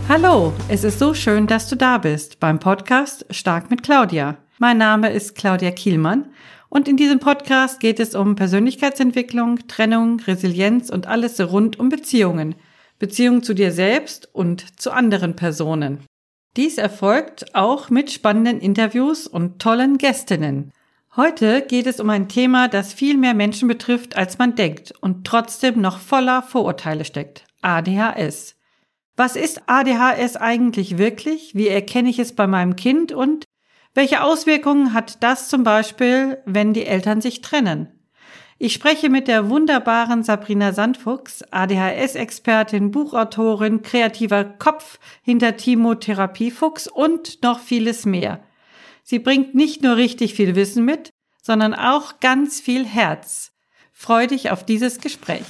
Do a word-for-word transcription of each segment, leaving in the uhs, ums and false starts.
Hallo, es ist so schön, dass du da bist beim Podcast Stark mit Claudia. Mein Name ist Claudia Kielmann und in diesem Podcast geht es um Persönlichkeitsentwicklung, Trennung, Resilienz und alles rund um Beziehungen. Beziehung zu dir selbst und zu anderen Personen. Dies erfolgt auch mit spannenden Interviews und tollen Gästinnen. Heute geht es um ein Thema, das viel mehr Menschen betrifft, als man denkt und trotzdem noch voller Vorurteile steckt. A D H S. Was ist A D H S eigentlich wirklich? Wie erkenne ich es bei meinem Kind? Und welche Auswirkungen hat das zum Beispiel, wenn die Eltern sich trennen? Ich spreche mit der wunderbaren Sabrina Sandfuchs, A D H S-Expertin, Buchautorin, kreativer Kopf hinter Timo Therapiefuchs und noch vieles mehr. Sie bringt nicht nur richtig viel Wissen mit, sondern auch ganz viel Herz. Freu dich auf dieses Gespräch.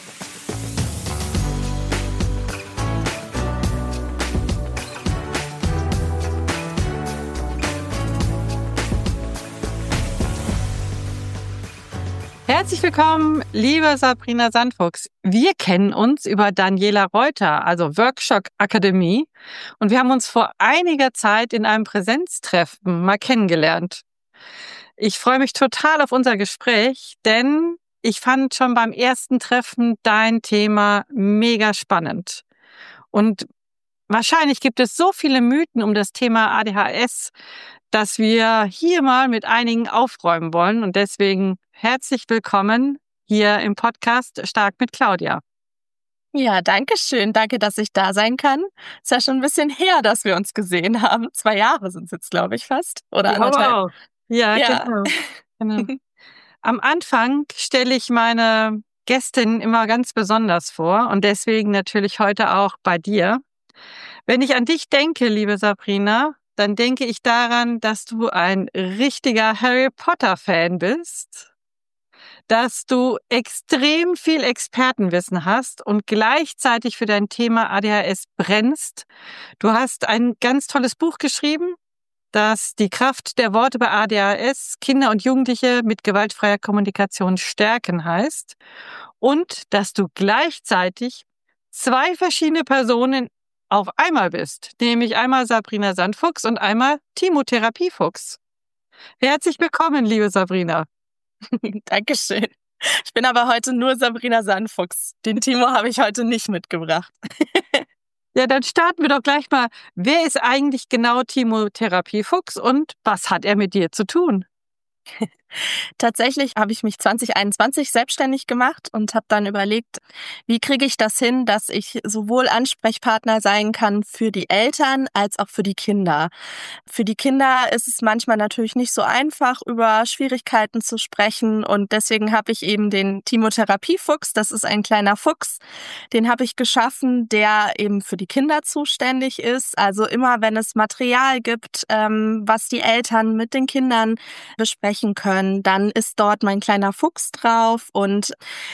Herzlich willkommen, liebe Sabrina Sandfuchs. Wir kennen uns über Daniela Reuter, also Workshop Akademie, und wir haben uns vor einiger Zeit in einem Präsenztreffen mal kennengelernt. Ich freue mich total auf unser Gespräch, denn ich fand schon beim ersten Treffen dein Thema mega spannend. Und wahrscheinlich gibt es so viele Mythen um das Thema A D H S, dass wir hier mal mit einigen aufräumen wollen. Und deswegen herzlich willkommen hier im Podcast Stark mit Claudia. Ja, danke schön. Danke, dass ich da sein kann. Ist ja schon ein bisschen her, dass wir uns gesehen haben. Zwei Jahre sind es jetzt, glaube ich, fast. Oder Ja, anderthalb. wow. Ja, Ja. genau. genau. Am Anfang stelle ich meine Gästin immer ganz besonders vor und deswegen natürlich heute auch bei dir. Wenn ich an dich denke, liebe Sabrina, dann denke ich daran, dass du ein richtiger Harry Potter-Fan bist, dass du extrem viel Expertenwissen hast und gleichzeitig für dein Thema A D H S brennst. Du hast ein ganz tolles Buch geschrieben, das die Kraft der Worte bei A D H S Kinder und Jugendliche mit gewaltfreier Kommunikation stärken heißt und dass du gleichzeitig zwei verschiedene Personen auf einmal bist, nämlich einmal Sabrina Sandfuchs und einmal Timo Therapiefuchs. Herzlich willkommen, liebe Sabrina. Dankeschön. Ich bin aber heute nur Sabrina Sandfuchs. Den Timo habe ich heute nicht mitgebracht. Ja, dann starten wir doch gleich mal. Wer ist eigentlich genau Timo Therapiefuchs und was hat er mit dir zu tun? Tatsächlich habe ich mich zwanzig einundzwanzig selbstständig gemacht und habe dann überlegt, wie kriege ich das hin, dass ich sowohl Ansprechpartner sein kann für die Eltern als auch für die Kinder. Für die Kinder ist es manchmal natürlich nicht so einfach, über Schwierigkeiten zu sprechen und deswegen habe ich eben den Timo Therapiefuchs, das ist ein kleiner Fuchs, den habe ich geschaffen, der eben für die Kinder zuständig ist. Also immer, wenn es Material gibt, ähm, was die Eltern mit den Kindern besprechen können, dann ist dort mein kleiner Fuchs drauf und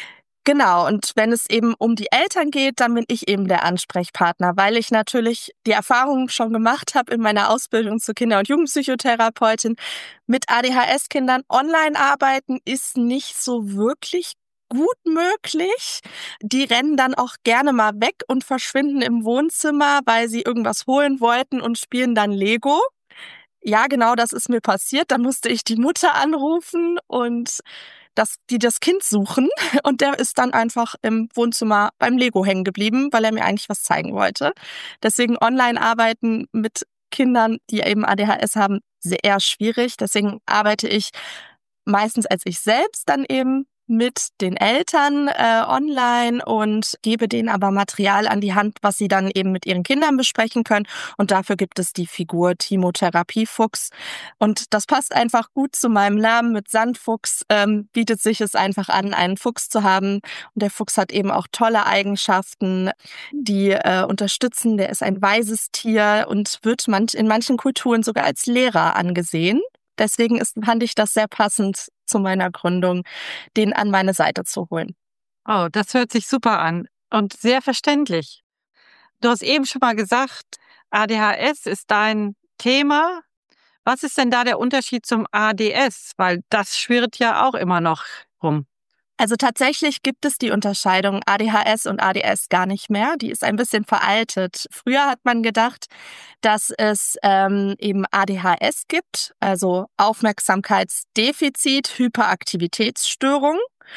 genau, und wenn es eben um die Eltern geht, dann bin ich eben der Ansprechpartner, weil ich natürlich die Erfahrung schon gemacht habe in meiner Ausbildung zur Kinder- und Jugendpsychotherapeutin. Mit A D H S-Kindern online arbeiten ist nicht so wirklich gut möglich. Die rennen dann auch gerne mal weg und verschwinden im Wohnzimmer, weil sie irgendwas holen wollten und spielen dann Lego. Ja, genau, das ist mir passiert. Da musste ich die Mutter anrufen und das, die das Kind suchen. Und der ist dann einfach im Wohnzimmer beim Lego hängen geblieben, weil er mir eigentlich was zeigen wollte. Deswegen Online-Arbeiten mit Kindern, die eben A D H S haben, sehr schwierig. Deswegen arbeite ich meistens als ich selbst dann eben mit den Eltern äh, online und gebe denen aber Material an die Hand, was sie dann eben mit ihren Kindern besprechen können. Und dafür gibt es die Figur Timo Therapiefuchs. Und das passt einfach gut zu meinem Namen mit Sandfuchs. Ähm, bietet sich es einfach an, einen Fuchs zu haben. Und der Fuchs hat eben auch tolle Eigenschaften, die äh, unterstützen. Der ist ein weises Tier und wird manch, in manchen Kulturen sogar als Lehrer angesehen. Deswegen ist, fand ich das sehr passend zu meiner Gründung, den an meine Seite zu holen. Oh, das hört sich super an und sehr verständlich. Du hast eben schon mal gesagt, A D H S ist dein Thema. Was ist denn da der Unterschied zum A D S? Weil das schwirrt ja auch immer noch rum. Also tatsächlich gibt es die Unterscheidung A D H S und A D S gar nicht mehr. Die ist ein bisschen veraltet. Früher hat man gedacht, dass es ähm, eben A D H S gibt, also Aufmerksamkeitsdefizit, Hyperaktivitätsstörung,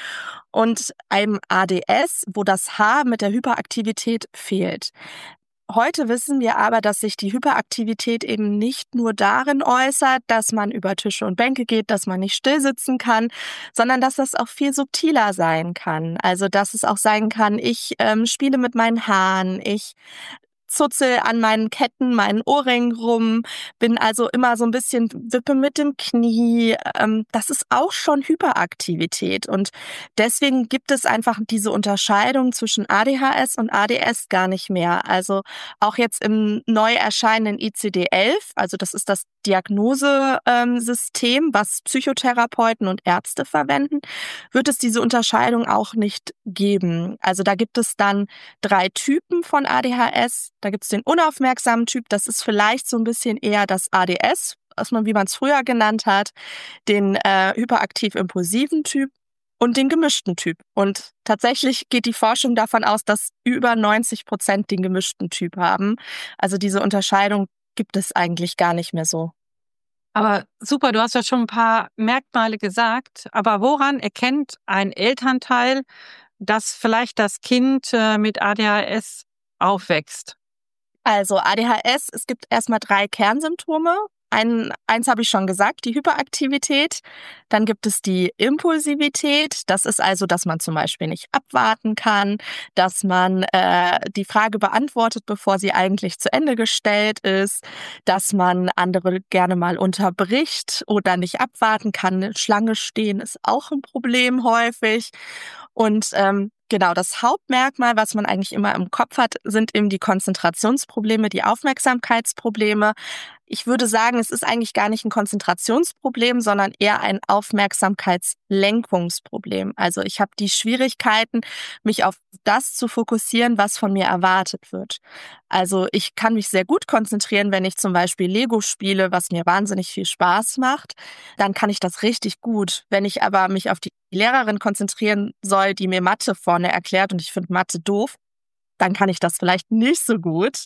und einem A D S, wo das H mit der Hyperaktivität fehlt. Heute wissen wir aber, dass sich die Hyperaktivität eben nicht nur darin äußert, dass man über Tische und Bänke geht, dass man nicht still sitzen kann, sondern dass das auch viel subtiler sein kann. Also dass es auch sein kann, ich ähm, spiele mit meinen Haaren, ich zutzel an meinen Ketten, meinen Ohrringen rum, bin also immer so ein bisschen wippe mit dem Knie. Ähm, das ist auch schon Hyperaktivität. Und deswegen gibt es einfach diese Unterscheidung zwischen A D H S und A D S gar nicht mehr. Also auch jetzt im neu erscheinenden I C D elf, also das ist das Diagnosesystem, was Psychotherapeuten und Ärzte verwenden, wird es diese Unterscheidung auch nicht geben. Also da gibt es dann drei Typen von A D H S. Da gibt es den unaufmerksamen Typ, das ist vielleicht so ein bisschen eher das A D S, was man, wie man es früher genannt hat, den äh, hyperaktiv-impulsiven Typ und den gemischten Typ. Und tatsächlich geht die Forschung davon aus, dass über neunzig Prozent den gemischten Typ haben. Also diese Unterscheidung gibt es eigentlich gar nicht mehr so. Aber super, du hast ja schon ein paar Merkmale gesagt. Aber woran erkennt ein Elternteil, dass vielleicht das Kind äh, mit A D H S aufwächst? Also A D H S, es gibt erstmal drei Kernsymptome. Ein, eins habe ich schon gesagt, die Hyperaktivität. Dann gibt es die Impulsivität. Das ist also, dass man zum Beispiel nicht abwarten kann, dass man äh, die Frage beantwortet, bevor sie eigentlich zu Ende gestellt ist, dass man andere gerne mal unterbricht oder nicht abwarten kann. Schlange stehen ist auch ein Problem häufig. Und ähm, genau, das Hauptmerkmal, was man eigentlich immer im Kopf hat, sind eben die Konzentrationsprobleme, die Aufmerksamkeitsprobleme. Ich würde sagen, es ist eigentlich gar nicht ein Konzentrationsproblem, sondern eher ein Aufmerksamkeitslenkungsproblem. Also ich habe die Schwierigkeiten, mich auf das zu fokussieren, was von mir erwartet wird. Also ich kann mich sehr gut konzentrieren, wenn ich zum Beispiel Lego spiele, was mir wahnsinnig viel Spaß macht. Dann kann ich das richtig gut. Wenn ich aber mich auf die Lehrerin konzentrieren soll, die mir Mathe vorne erklärt und ich finde Mathe doof, dann kann ich das vielleicht nicht so gut.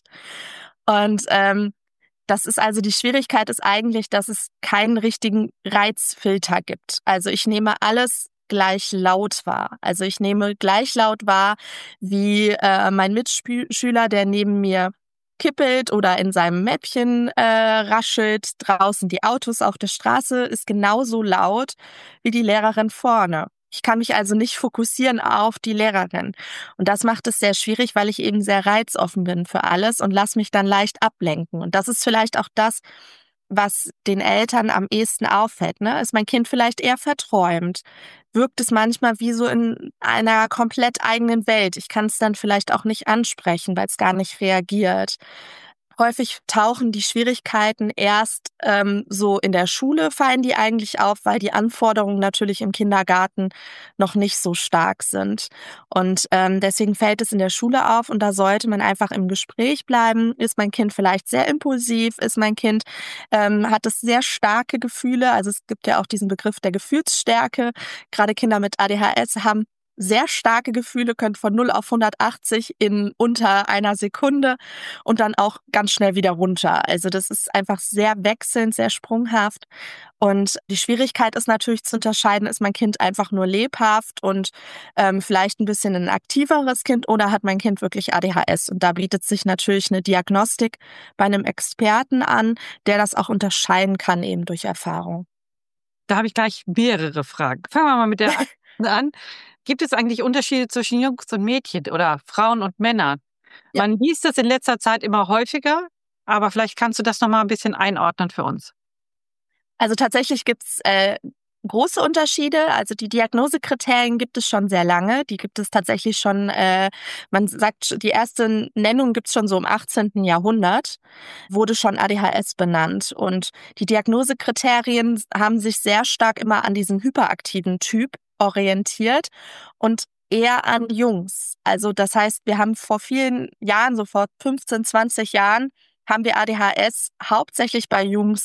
Und ähm, das ist also die Schwierigkeit ist eigentlich, dass es keinen richtigen Reizfilter gibt. Also ich nehme alles gleich laut wahr. Also ich nehme gleich laut wahr, wie äh, mein Mitschüler, der neben mir kippelt oder in seinem Mäppchen äh, raschelt. Draußen die Autos auf der Straße ist genauso laut wie die Lehrerin vorne. Ich kann mich also nicht fokussieren auf die Lehrerin. Und das macht es sehr schwierig, weil ich eben sehr reizoffen bin für alles und lass mich dann leicht ablenken. Und das ist vielleicht auch das, was den Eltern am ehesten auffällt. Ne? Ist mein Kind vielleicht eher verträumt? Wirkt es manchmal wie so in einer komplett eigenen Welt? Ich kann es dann vielleicht auch nicht ansprechen, weil es gar nicht reagiert. Häufig tauchen die Schwierigkeiten erst ähm, so in der Schule, fallen die eigentlich auf, weil die Anforderungen natürlich im Kindergarten noch nicht so stark sind. Und ähm, deswegen fällt es in der Schule auf und da sollte man einfach im Gespräch bleiben. Ist mein Kind vielleicht sehr impulsiv? Ist mein Kind, ähm, hat es sehr starke Gefühle? Also es gibt ja auch diesen Begriff der Gefühlsstärke. Gerade Kinder mit A D H S haben sehr starke Gefühle, können von null auf hundertachtzig in unter einer Sekunde und dann auch ganz schnell wieder runter. Also das ist einfach sehr wechselnd, sehr sprunghaft. Und die Schwierigkeit ist natürlich zu unterscheiden, ist mein Kind einfach nur lebhaft und ähm, vielleicht ein bisschen ein aktiveres Kind oder hat mein Kind wirklich A D H S? Und da bietet sich natürlich eine Diagnostik bei einem Experten an, der das auch unterscheiden kann eben durch Erfahrung. Da habe ich gleich mehrere Fragen. Fangen wir mal mit der an. Gibt es eigentlich Unterschiede zwischen Jungs und Mädchen oder Frauen und Männern? Ja. Man liest das in letzter Zeit immer häufiger, aber vielleicht kannst du das noch mal ein bisschen einordnen für uns. Also tatsächlich gibt's äh, große Unterschiede. Also die Diagnosekriterien gibt es schon sehr lange. Die gibt es tatsächlich schon, äh, man sagt, die erste Nennung gibt's schon so im achtzehnten Jahrhundert, wurde schon A D H S benannt. Und die Diagnosekriterien haben sich sehr stark immer an diesem hyperaktiven Typ orientiert und eher an Jungs. Also das heißt, wir haben vor vielen Jahren, so vor fünfzehn, zwanzig Jahren, haben wir A D H S hauptsächlich bei Jungs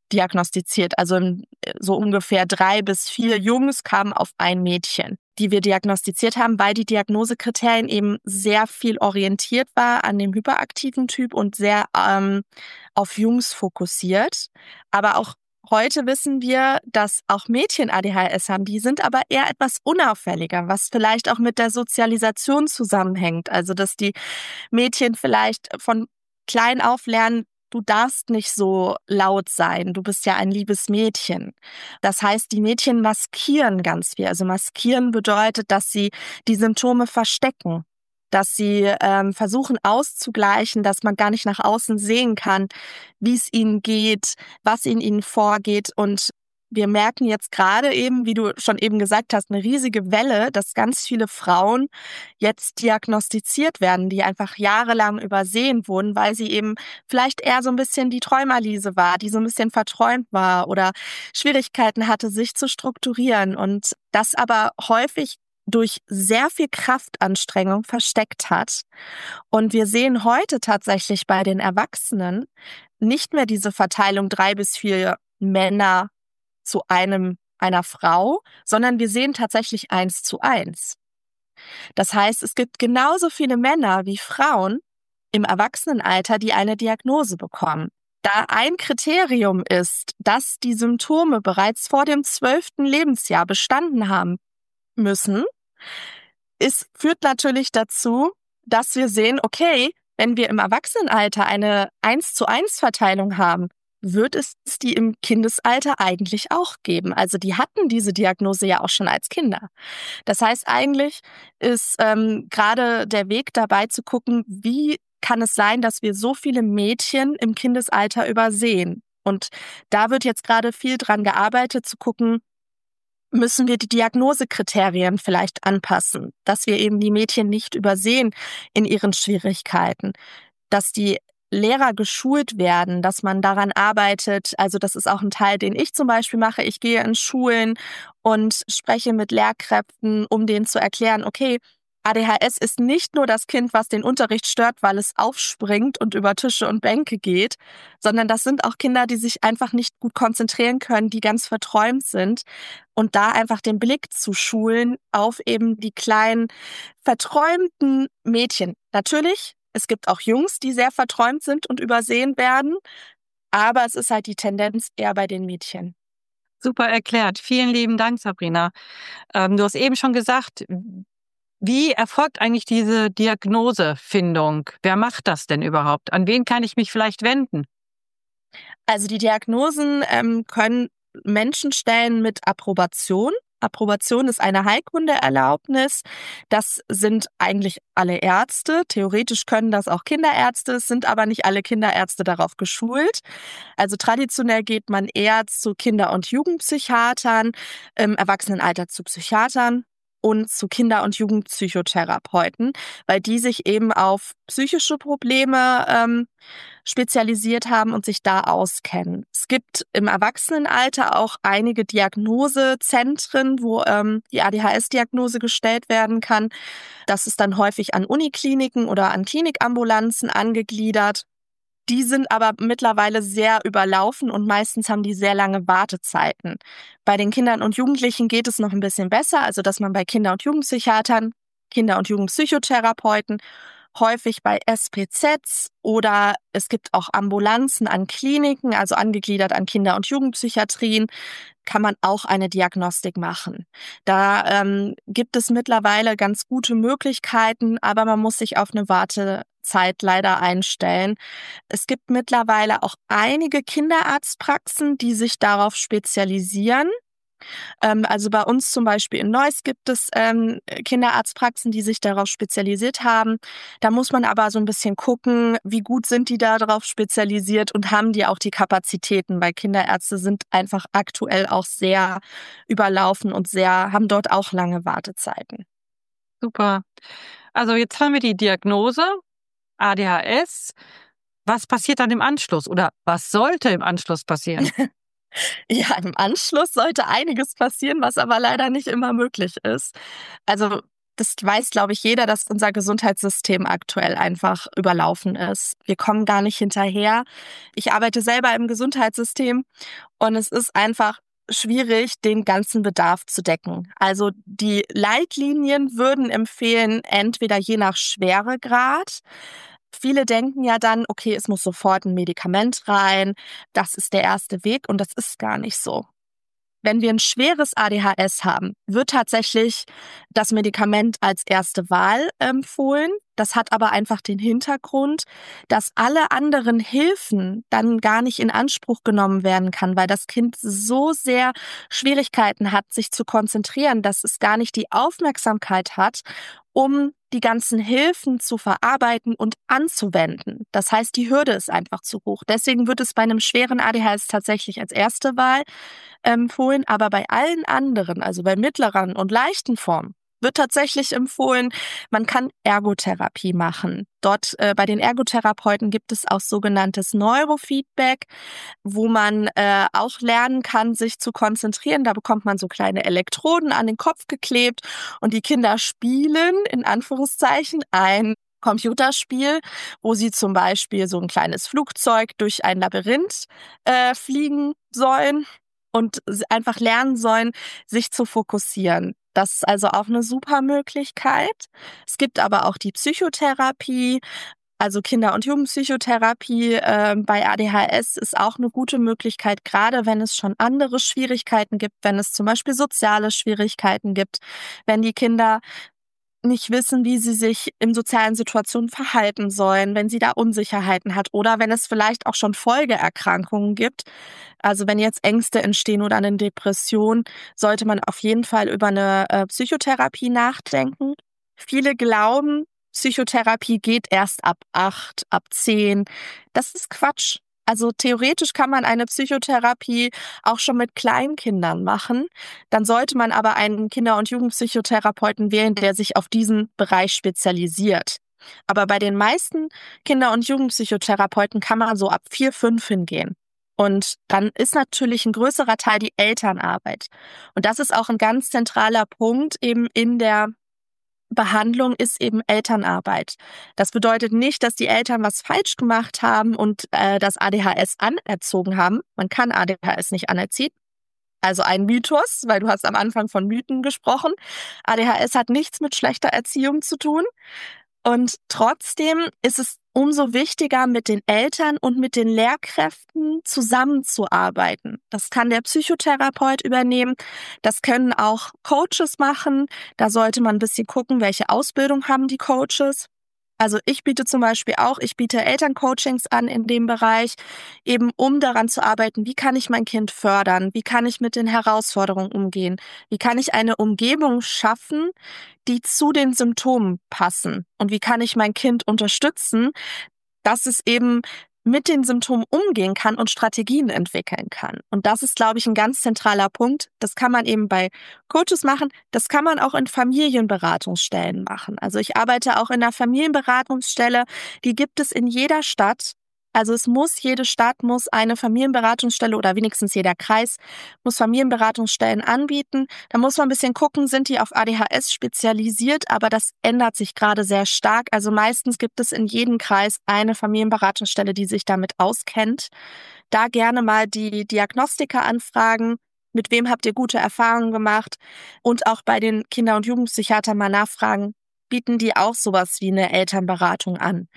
diagnostiziert. Also so ungefähr drei bis vier Jungs kamen auf ein Mädchen, die wir diagnostiziert haben, weil die Diagnosekriterien eben sehr viel orientiert war an dem hyperaktiven Typ und sehr ähm, auf Jungs fokussiert. Aber auch heute wissen wir, dass auch Mädchen A D H S haben, die sind aber eher etwas unauffälliger, was vielleicht auch mit der Sozialisation zusammenhängt. Also dass die Mädchen vielleicht von klein auf lernen, du darfst nicht so laut sein, du bist ja ein liebes Mädchen. Das heißt, die Mädchen maskieren ganz viel. Also maskieren bedeutet, dass sie die Symptome verstecken, dass sie ähm, versuchen auszugleichen, dass man gar nicht nach außen sehen kann, wie es ihnen geht, was in ihnen vorgeht. Und wir merken jetzt gerade eben, wie du schon eben gesagt hast, eine riesige Welle, dass ganz viele Frauen jetzt diagnostiziert werden, die einfach jahrelang übersehen wurden, weil sie eben vielleicht eher so ein bisschen die Träumerliese war, die so ein bisschen verträumt war oder Schwierigkeiten hatte, sich zu strukturieren und das aber häufig durch sehr viel Kraftanstrengung versteckt hat. Und wir sehen heute tatsächlich bei den Erwachsenen nicht mehr diese Verteilung drei bis vier Männer zu einem einer Frau, sondern wir sehen tatsächlich eins zu eins. Das heißt, es gibt genauso viele Männer wie Frauen im Erwachsenenalter, die eine Diagnose bekommen. Da ein Kriterium ist, dass die Symptome bereits vor dem zwölften Lebensjahr bestanden haben müssen, es führt natürlich dazu, dass wir sehen, okay, wenn wir im Erwachsenenalter eine eins zu eins Verteilung haben, wird es die im Kindesalter eigentlich auch geben. Also die hatten diese Diagnose ja auch schon als Kinder. Das heißt, eigentlich ist ähm, gerade der Weg dabei zu gucken, wie kann es sein, dass wir so viele Mädchen im Kindesalter übersehen. Und da wird jetzt gerade viel dran gearbeitet, zu gucken, müssen wir die Diagnosekriterien vielleicht anpassen, dass wir eben die Mädchen nicht übersehen in ihren Schwierigkeiten, dass die Lehrer geschult werden, dass man daran arbeitet. Also das ist auch ein Teil, den ich zum Beispiel mache. Ich gehe in Schulen und spreche mit Lehrkräften, um denen zu erklären, okay, A D H S ist nicht nur das Kind, was den Unterricht stört, weil es aufspringt und über Tische und Bänke geht, sondern das sind auch Kinder, die sich einfach nicht gut konzentrieren können, die ganz verträumt sind. Und da einfach den Blick zu schulen auf eben die kleinen, verträumten Mädchen. Natürlich, es gibt auch Jungs, die sehr verträumt sind und übersehen werden, aber es ist halt die Tendenz eher bei den Mädchen. Super erklärt. Vielen lieben Dank, Sabrina. Ähm, du hast eben schon gesagt, wie erfolgt eigentlich diese Diagnosefindung? Wer macht das denn überhaupt? An wen kann ich mich vielleicht wenden? Also die Diagnosen ähm, können Menschen stellen mit Approbation. Approbation ist eine Heilkundeerlaubnis. Das sind eigentlich alle Ärzte. Theoretisch können das auch Kinderärzte, es sind aber nicht alle Kinderärzte darauf geschult. Also traditionell geht man eher zu Kinder- und Jugendpsychiatern, im Erwachsenenalter zu Psychiatern und zu Kinder- und Jugendpsychotherapeuten, weil die sich eben auf psychische Probleme ähm, spezialisiert haben und sich da auskennen. Es gibt im Erwachsenenalter auch einige Diagnosezentren, wo ähm, die A D H S-Diagnose gestellt werden kann. Das ist dann häufig an Unikliniken oder an Klinikambulanzen angegliedert. Die sind aber mittlerweile sehr überlaufen und meistens haben die sehr lange Wartezeiten. Bei den Kindern und Jugendlichen geht es noch ein bisschen besser, also dass man bei Kinder- und Jugendpsychiatern, Kinder- und Jugendpsychotherapeuten, häufig bei S P Zs oder es gibt auch Ambulanzen an Kliniken, also angegliedert an Kinder- und Jugendpsychiatrien, kann man auch eine Diagnostik machen. Da ähm, gibt es mittlerweile ganz gute Möglichkeiten, aber man muss sich auf eine Wartezeit leider einstellen. Es gibt mittlerweile auch einige Kinderarztpraxen, die sich darauf spezialisieren. Ähm, also bei uns zum Beispiel in Neuss gibt es ähm, Kinderarztpraxen, die sich darauf spezialisiert haben. Da muss man aber so ein bisschen gucken, wie gut sind die da darauf spezialisiert und haben die auch die Kapazitäten, weil Kinderärzte sind einfach aktuell auch sehr überlaufen und sehr, haben dort auch lange Wartezeiten. Super. Also jetzt haben wir die Diagnose A D H S. Was passiert dann im Anschluss oder was sollte im Anschluss passieren? Ja, im Anschluss sollte einiges passieren, was aber leider nicht immer möglich ist. Also Das weiß, glaube ich, jeder, dass unser Gesundheitssystem aktuell einfach überlaufen ist. Wir kommen gar nicht hinterher. Ich arbeite selber im Gesundheitssystem und es ist einfach schwierig, den ganzen Bedarf zu decken. Also die Leitlinien würden empfehlen, entweder je nach Schweregrad. Viele denken ja dann, okay, es muss sofort ein Medikament rein. Das ist der erste Weg und das ist gar nicht so. Wenn wir ein schweres A D H S haben, wird tatsächlich das Medikament als erste Wahl empfohlen. Das hat aber einfach den Hintergrund, dass alle anderen Hilfen dann gar nicht in Anspruch genommen werden kann, weil das Kind so sehr Schwierigkeiten hat, sich zu konzentrieren, dass es gar nicht die Aufmerksamkeit hat, um die ganzen Hilfen zu verarbeiten und anzuwenden. Das heißt, die Hürde ist einfach zu hoch. Deswegen wird es bei einem schweren A D H S tatsächlich als erste Wahl empfohlen, aber bei allen anderen, also bei mittleren und leichten Formen, wird tatsächlich empfohlen, man kann Ergotherapie machen. Dort äh, bei den Ergotherapeuten gibt es auch sogenanntes Neurofeedback, wo man äh, auch lernen kann, sich zu konzentrieren. Da bekommt man so kleine Elektroden an den Kopf geklebt und die Kinder spielen, in Anführungszeichen, ein Computerspiel, wo sie zum Beispiel so ein kleines Flugzeug durch ein Labyrinth äh, fliegen sollen und einfach lernen sollen, sich zu fokussieren. Das ist also auch eine super Möglichkeit. Es gibt aber auch die Psychotherapie, also Kinder- und Jugendpsychotherapie äh, bei A D H S ist auch eine gute Möglichkeit, gerade wenn es schon andere Schwierigkeiten gibt, wenn es zum Beispiel soziale Schwierigkeiten gibt, wenn die Kinder nicht wissen, wie sie sich in sozialen Situationen verhalten sollen, wenn sie da Unsicherheiten hat oder wenn es vielleicht auch schon Folgeerkrankungen gibt. Also wenn jetzt Ängste entstehen oder eine Depression, sollte man auf jeden Fall über eine äh, Psychotherapie nachdenken. Viele glauben, Psychotherapie geht erst ab acht, ab zehn. Das ist Quatsch. Also theoretisch kann man eine Psychotherapie auch schon mit Kleinkindern machen. Dann sollte man aber einen Kinder- und Jugendpsychotherapeuten wählen, der sich auf diesen Bereich spezialisiert. Aber bei den meisten Kinder- und Jugendpsychotherapeuten kann man so ab vier, fünf hingehen. Und dann ist natürlich ein größerer Teil die Elternarbeit. Und das ist auch ein ganz zentraler Punkt eben in der Behandlung ist eben Elternarbeit. Das bedeutet nicht, dass die Eltern was falsch gemacht haben und äh, das A D H S anerzogen haben. Man kann A D H S nicht anerziehen. Also ein Mythos, weil du hast am Anfang von Mythen gesprochen. A D H S hat nichts mit schlechter Erziehung zu tun. Und trotzdem ist es umso wichtiger, mit den Eltern und mit den Lehrkräften zusammenzuarbeiten. Das kann der Psychotherapeut übernehmen. Das können auch Coaches machen. Da sollte man ein bisschen gucken, welche Ausbildung haben die Coaches. Also ich biete zum Beispiel auch, ich biete Elterncoachings an in dem Bereich, eben um daran zu arbeiten, wie kann ich mein Kind fördern, wie kann ich mit den Herausforderungen umgehen, wie kann ich eine Umgebung schaffen, die zu den Symptomen passen und wie kann ich mein Kind unterstützen, dass es eben mit den Symptomen umgehen kann und Strategien entwickeln kann. Und das ist, glaube ich, ein ganz zentraler Punkt. Das kann man eben bei Coaches machen. Das kann man auch in Familienberatungsstellen machen. Also ich arbeite auch in einer Familienberatungsstelle. Die gibt es in jeder Stadt. Also es muss, jede Stadt muss eine Familienberatungsstelle oder wenigstens jeder Kreis muss Familienberatungsstellen anbieten. Da muss man ein bisschen gucken, sind die auf A D H S spezialisiert, aber das ändert sich gerade sehr stark. Also meistens gibt es in jedem Kreis eine Familienberatungsstelle, die sich damit auskennt. Da gerne mal die Diagnostiker anfragen. Mit wem habt ihr gute Erfahrungen gemacht? Und auch bei den Kinder- und Jugendpsychiatern mal nachfragen, bieten die auch sowas wie eine Elternberatung an?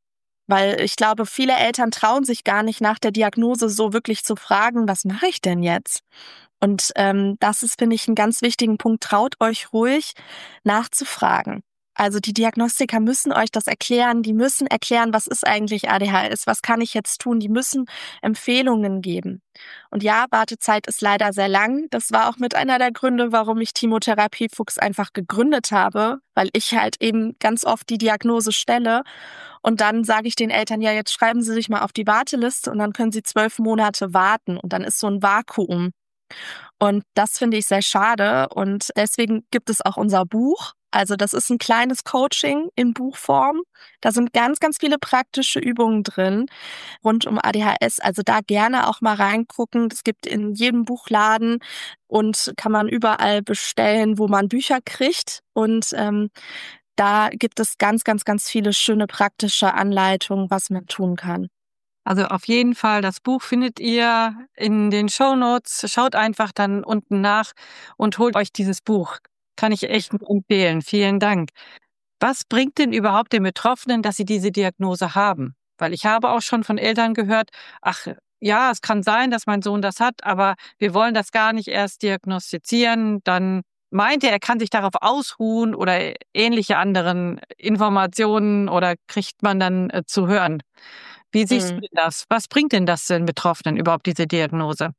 Weil ich glaube, viele Eltern trauen sich gar nicht nach der Diagnose so wirklich zu fragen, was mache ich denn jetzt? Und ähm, das ist, finde ich, einen ganz wichtigen Punkt. Traut euch ruhig nachzufragen. Also die Diagnostiker müssen euch das erklären. Die müssen erklären, was ist eigentlich A D H S? Was kann ich jetzt tun? Die müssen Empfehlungen geben. Und ja, Wartezeit ist leider sehr lang. Das war auch mit einer der Gründe, warum ich Timotherapie Fuchs einfach gegründet habe, weil ich halt eben ganz oft die Diagnose stelle. Und dann sage ich den Eltern, ja, jetzt schreiben Sie sich mal auf die Warteliste und dann können Sie zwölf Monate warten. Und dann ist so ein Vakuum. Und das finde ich sehr schade. Und deswegen gibt es auch unser Buch. Also das ist ein kleines Coaching in Buchform. Da sind ganz, ganz viele praktische Übungen drin rund um A D H S. Also da gerne auch mal reingucken. Es gibt in jedem Buchladen und kann man überall bestellen, wo man Bücher kriegt. Und ähm, da gibt es ganz, ganz, ganz viele schöne praktische Anleitungen, was man tun kann. Also auf jeden Fall, das Buch findet ihr in den Shownotes. Schaut einfach dann unten nach und holt euch dieses Buch. Kann ich echt nur empfehlen. Vielen Dank. Was bringt denn überhaupt den Betroffenen, dass sie diese Diagnose haben? Weil ich habe auch schon von Eltern gehört, ach ja, es kann sein, dass mein Sohn das hat, aber wir wollen das gar nicht erst diagnostizieren. Dann meint er, er kann sich darauf ausruhen oder ähnliche anderen Informationen oder kriegt man dann äh, zu hören. Wie siehst du Mhm. das? Was bringt denn das den Betroffenen überhaupt, diese Diagnose?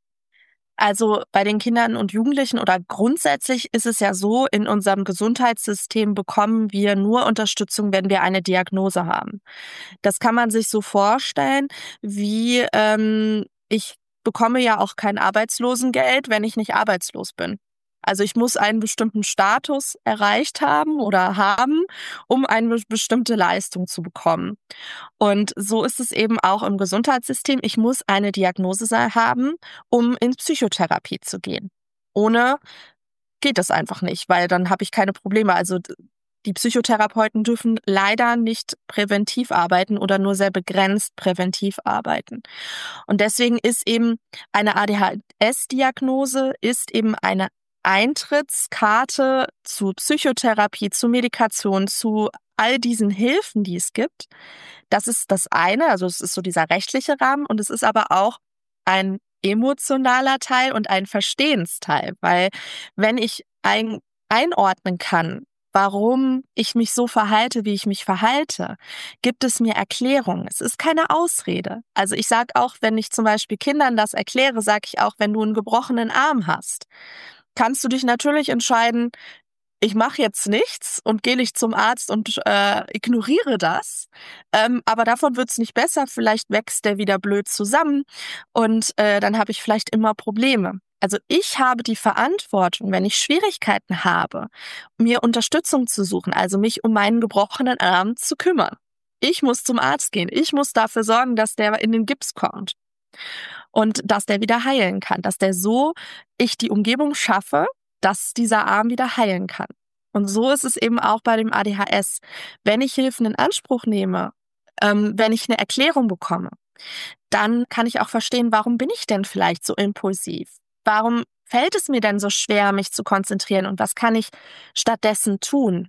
Also bei den Kindern und Jugendlichen oder grundsätzlich ist es ja so, in unserem Gesundheitssystem bekommen wir nur Unterstützung, wenn wir eine Diagnose haben. Das kann man sich so vorstellen, wie ähm, ich bekomme ja auch kein Arbeitslosengeld, wenn ich nicht arbeitslos bin. Also ich muss einen bestimmten Status erreicht haben oder haben, um eine bestimmte Leistung zu bekommen. Und so ist es eben auch im Gesundheitssystem. Ich muss eine Diagnose haben, um in Psychotherapie zu gehen. Ohne geht das einfach nicht, weil dann habe ich keine Probleme. Also die Psychotherapeuten dürfen leider nicht präventiv arbeiten oder nur sehr begrenzt präventiv arbeiten. Und deswegen ist eben eine A D H S-Diagnose ist eben eine Eintrittskarte zu Psychotherapie, zu Medikation, zu all diesen Hilfen, die es gibt. Das ist das eine, also es ist so dieser rechtliche Rahmen und es ist aber auch ein emotionaler Teil und ein Verstehensteil, weil wenn ich ein, einordnen kann, warum ich mich so verhalte, wie ich mich verhalte, gibt es mir Erklärungen. Es ist keine Ausrede. Also ich sage auch, wenn ich zum Beispiel Kindern das erkläre, sage ich auch, wenn du einen gebrochenen Arm hast, kannst du dich natürlich entscheiden, ich mache jetzt nichts und gehe nicht zum Arzt und äh, ignoriere das. Ähm, aber davon wird's nicht besser. Vielleicht wächst der wieder blöd zusammen und äh, dann habe ich vielleicht immer Probleme. Also ich habe die Verantwortung, wenn ich Schwierigkeiten habe, mir Unterstützung zu suchen, also mich um meinen gebrochenen Arm zu kümmern. Ich muss zum Arzt gehen. Ich muss dafür sorgen, dass der in den Gips kommt und dass der wieder heilen kann, dass der so ich die Umgebung schaffe, dass dieser Arm wieder heilen kann. Und so ist es eben auch bei dem A D H S. Wenn ich Hilfen in Anspruch nehme, ähm, wenn ich eine Erklärung bekomme, dann kann ich auch verstehen, warum bin ich denn vielleicht so impulsiv? Warum fällt es mir denn so schwer, mich zu konzentrieren und was kann ich stattdessen tun?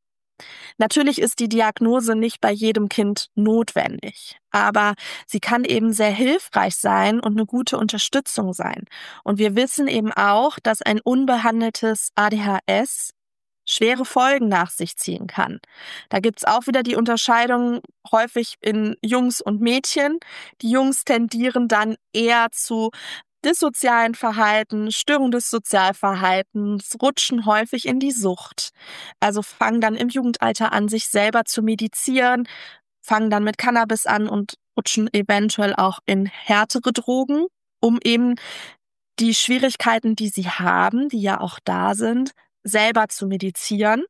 Natürlich ist die Diagnose nicht bei jedem Kind notwendig, aber sie kann eben sehr hilfreich sein und eine gute Unterstützung sein. Und wir wissen eben auch, dass ein unbehandeltes A D H S schwere Folgen nach sich ziehen kann. Da gibt's auch wieder die Unterscheidung häufig in Jungs und Mädchen. Die Jungs tendieren dann eher zu dissozialen Verhalten, Störung des Sozialverhaltens, rutschen häufig in die Sucht. Also fangen dann im Jugendalter an, sich selber zu medizieren, fangen dann mit Cannabis an und rutschen eventuell auch in härtere Drogen, um eben die Schwierigkeiten, die sie haben, die ja auch da sind, selber zu medizieren.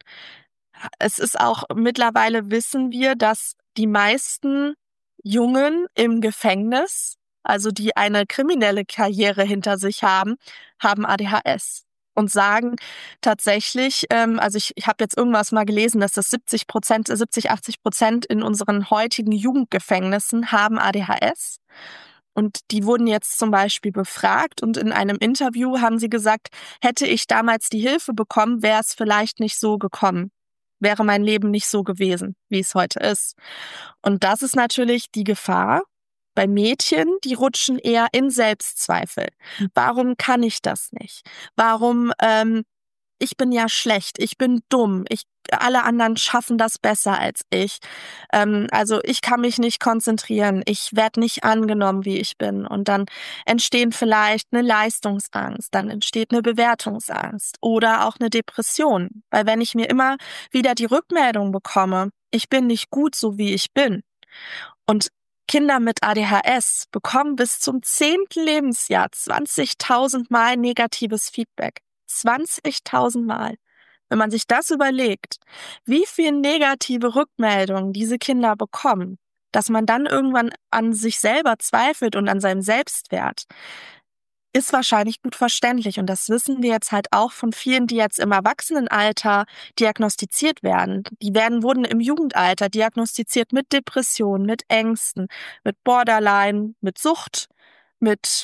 Es ist auch mittlerweile wissen wir, dass die meisten Jungen im Gefängnis, also die eine kriminelle Karriere hinter sich haben, haben A D H S und sagen tatsächlich, ähm, also ich, ich habe jetzt irgendwas mal gelesen, dass das siebzig Prozent, siebzig, achtzig Prozent in unseren heutigen Jugendgefängnissen haben A D H S. Und die wurden jetzt zum Beispiel befragt und in einem Interview haben sie gesagt, hätte ich damals die Hilfe bekommen, wäre es vielleicht nicht so gekommen. Wäre mein Leben nicht so gewesen, wie es heute ist. Und das ist natürlich die Gefahr. Bei Mädchen, die rutschen eher in Selbstzweifel. Warum kann ich das nicht? Warum, ähm, ich bin ja schlecht, ich bin dumm, ich, alle anderen schaffen das besser als ich. Ähm, also ich kann mich nicht konzentrieren, ich werde nicht angenommen, wie ich bin. Und dann entstehen vielleicht eine Leistungsangst, dann entsteht eine Bewertungsangst oder auch eine Depression. Weil wenn ich mir immer wieder die Rückmeldung bekomme, ich bin nicht gut, so wie ich bin. Und Kinder mit A D H S bekommen bis zum zehnten Lebensjahr zwanzigtausend Mal negatives Feedback. zwanzigtausend Mal. Wenn man sich das überlegt, wie viel negative Rückmeldungen diese Kinder bekommen, dass man dann irgendwann an sich selber zweifelt und an seinem Selbstwert, ist wahrscheinlich gut verständlich. Und das wissen wir jetzt halt auch von vielen, die jetzt im Erwachsenenalter diagnostiziert werden. Die werden, wurden im Jugendalter diagnostiziert mit Depressionen, mit Ängsten, mit Borderline, mit Sucht, mit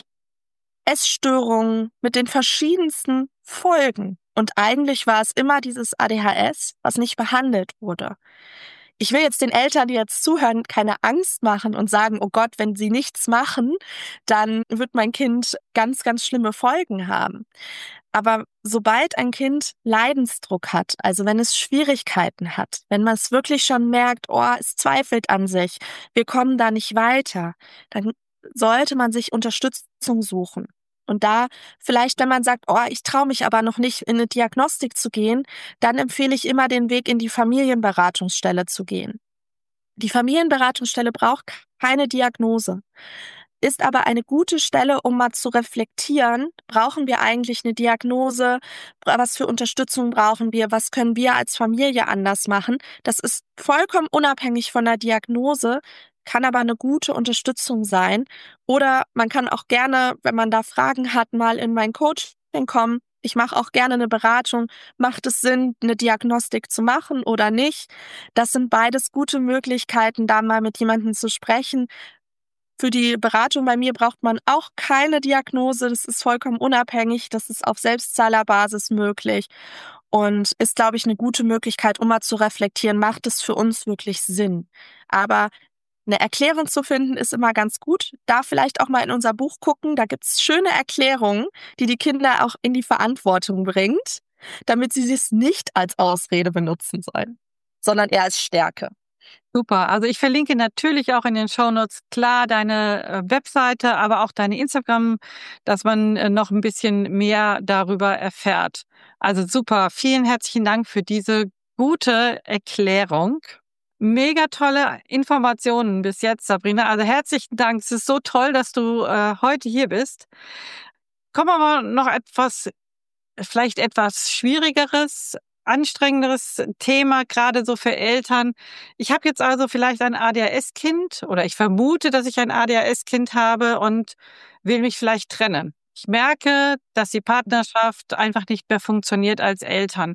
Essstörungen, mit den verschiedensten Folgen. Und eigentlich war es immer dieses A D H S, was nicht behandelt wurde. Ich will jetzt den Eltern, die jetzt zuhören, keine Angst machen und sagen, oh Gott, wenn sie nichts machen, dann wird mein Kind ganz, ganz schlimme Folgen haben. Aber sobald ein Kind Leidensdruck hat, also wenn es Schwierigkeiten hat, wenn man es wirklich schon merkt, oh, es zweifelt an sich, wir kommen da nicht weiter, dann sollte man sich Unterstützung suchen. Und da vielleicht, wenn man sagt, oh, ich traue mich aber noch nicht in eine Diagnostik zu gehen, dann empfehle ich immer den Weg in die Familienberatungsstelle zu gehen. Die Familienberatungsstelle braucht keine Diagnose, ist aber eine gute Stelle, um mal zu reflektieren, brauchen wir eigentlich eine Diagnose, was für Unterstützung brauchen wir, was können wir als Familie anders machen. Das ist vollkommen unabhängig von der Diagnose, kann aber eine gute Unterstützung sein. Oder man kann auch gerne, wenn man da Fragen hat, mal in mein Coaching kommen. Ich mache auch gerne eine Beratung. Macht es Sinn, eine Diagnostik zu machen oder nicht? Das sind beides gute Möglichkeiten, da mal mit jemandem zu sprechen. Für die Beratung bei mir braucht man auch keine Diagnose. Das ist vollkommen unabhängig. Das ist auf Selbstzahlerbasis möglich und ist, glaube ich, eine gute Möglichkeit, um mal zu reflektieren, macht es für uns wirklich Sinn? Aber eine Erklärung zu finden ist immer ganz gut. Da vielleicht auch mal in unser Buch gucken. Da gibt's schöne Erklärungen, die die Kinder auch in die Verantwortung bringt, damit sie es nicht als Ausrede benutzen sollen, sondern eher als Stärke. Super. Also ich verlinke natürlich auch in den Shownotes klar deine äh, Webseite, aber auch deine Instagram, dass man äh, noch ein bisschen mehr darüber erfährt. Also super. Vielen herzlichen Dank für diese gute Erklärung. Mega tolle Informationen bis jetzt, Sabrina. Also herzlichen Dank. Es ist so toll, dass du äh, heute hier bist. Kommen wir mal noch etwas, vielleicht etwas Schwierigeres, anstrengenderes Thema, gerade so für Eltern. Ich habe jetzt also vielleicht ein A D H S-Kind oder ich vermute, dass ich ein A D H S-Kind habe und will mich vielleicht trennen. Ich merke, dass die Partnerschaft einfach nicht mehr funktioniert als Eltern.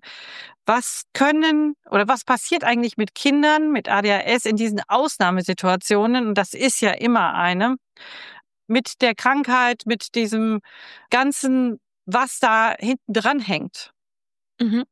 Was können oder was passiert eigentlich mit Kindern mit A D H S in diesen Ausnahmesituationen? Und das ist ja immer eine. Mit der Krankheit, mit diesem ganzen, was da hinten dran hängt. Mhm.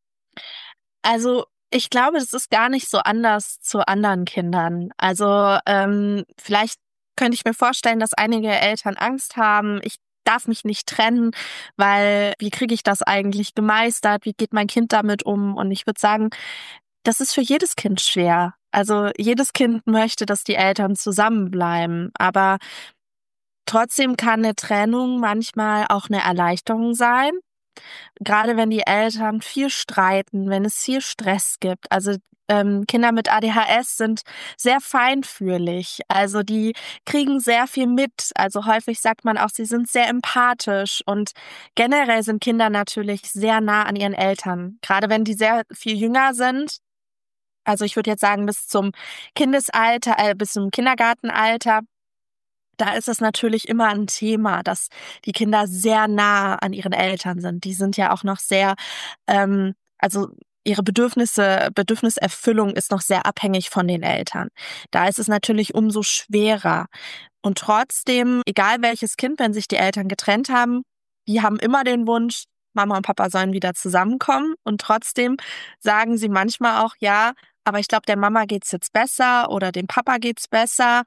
Also ich glaube, das ist gar nicht so anders zu anderen Kindern. Also ähm, vielleicht könnte ich mir vorstellen, dass einige Eltern Angst haben, ich darf mich nicht trennen, weil wie kriege ich das eigentlich gemeistert? Wie geht mein Kind damit um? Und ich würde sagen, das ist für jedes Kind schwer. Also jedes Kind möchte, dass die Eltern zusammenbleiben, aber trotzdem kann eine Trennung manchmal auch eine Erleichterung sein. Gerade wenn die Eltern viel streiten, wenn es viel Stress gibt. Also ähm, Kinder mit A D H S sind sehr feinfühlig. Also die kriegen sehr viel mit. Also häufig sagt man auch, sie sind sehr empathisch. Und generell sind Kinder natürlich sehr nah an ihren Eltern. Gerade wenn die sehr viel jünger sind. Also ich würde jetzt sagen, bis zum Kindesalter, äh, bis zum Kindergartenalter. Da ist es natürlich immer ein Thema, dass die Kinder sehr nah an ihren Eltern sind. Die sind ja auch noch sehr, ähm, also ihre Bedürfnisse, Bedürfniserfüllung ist noch sehr abhängig von den Eltern. Da ist es natürlich umso schwerer. Und trotzdem, egal welches Kind, wenn sich die Eltern getrennt haben, die haben immer den Wunsch, Mama und Papa sollen wieder zusammenkommen. Und trotzdem sagen sie manchmal auch, ja, aber ich glaube, der Mama geht's jetzt besser oder dem Papa geht's besser.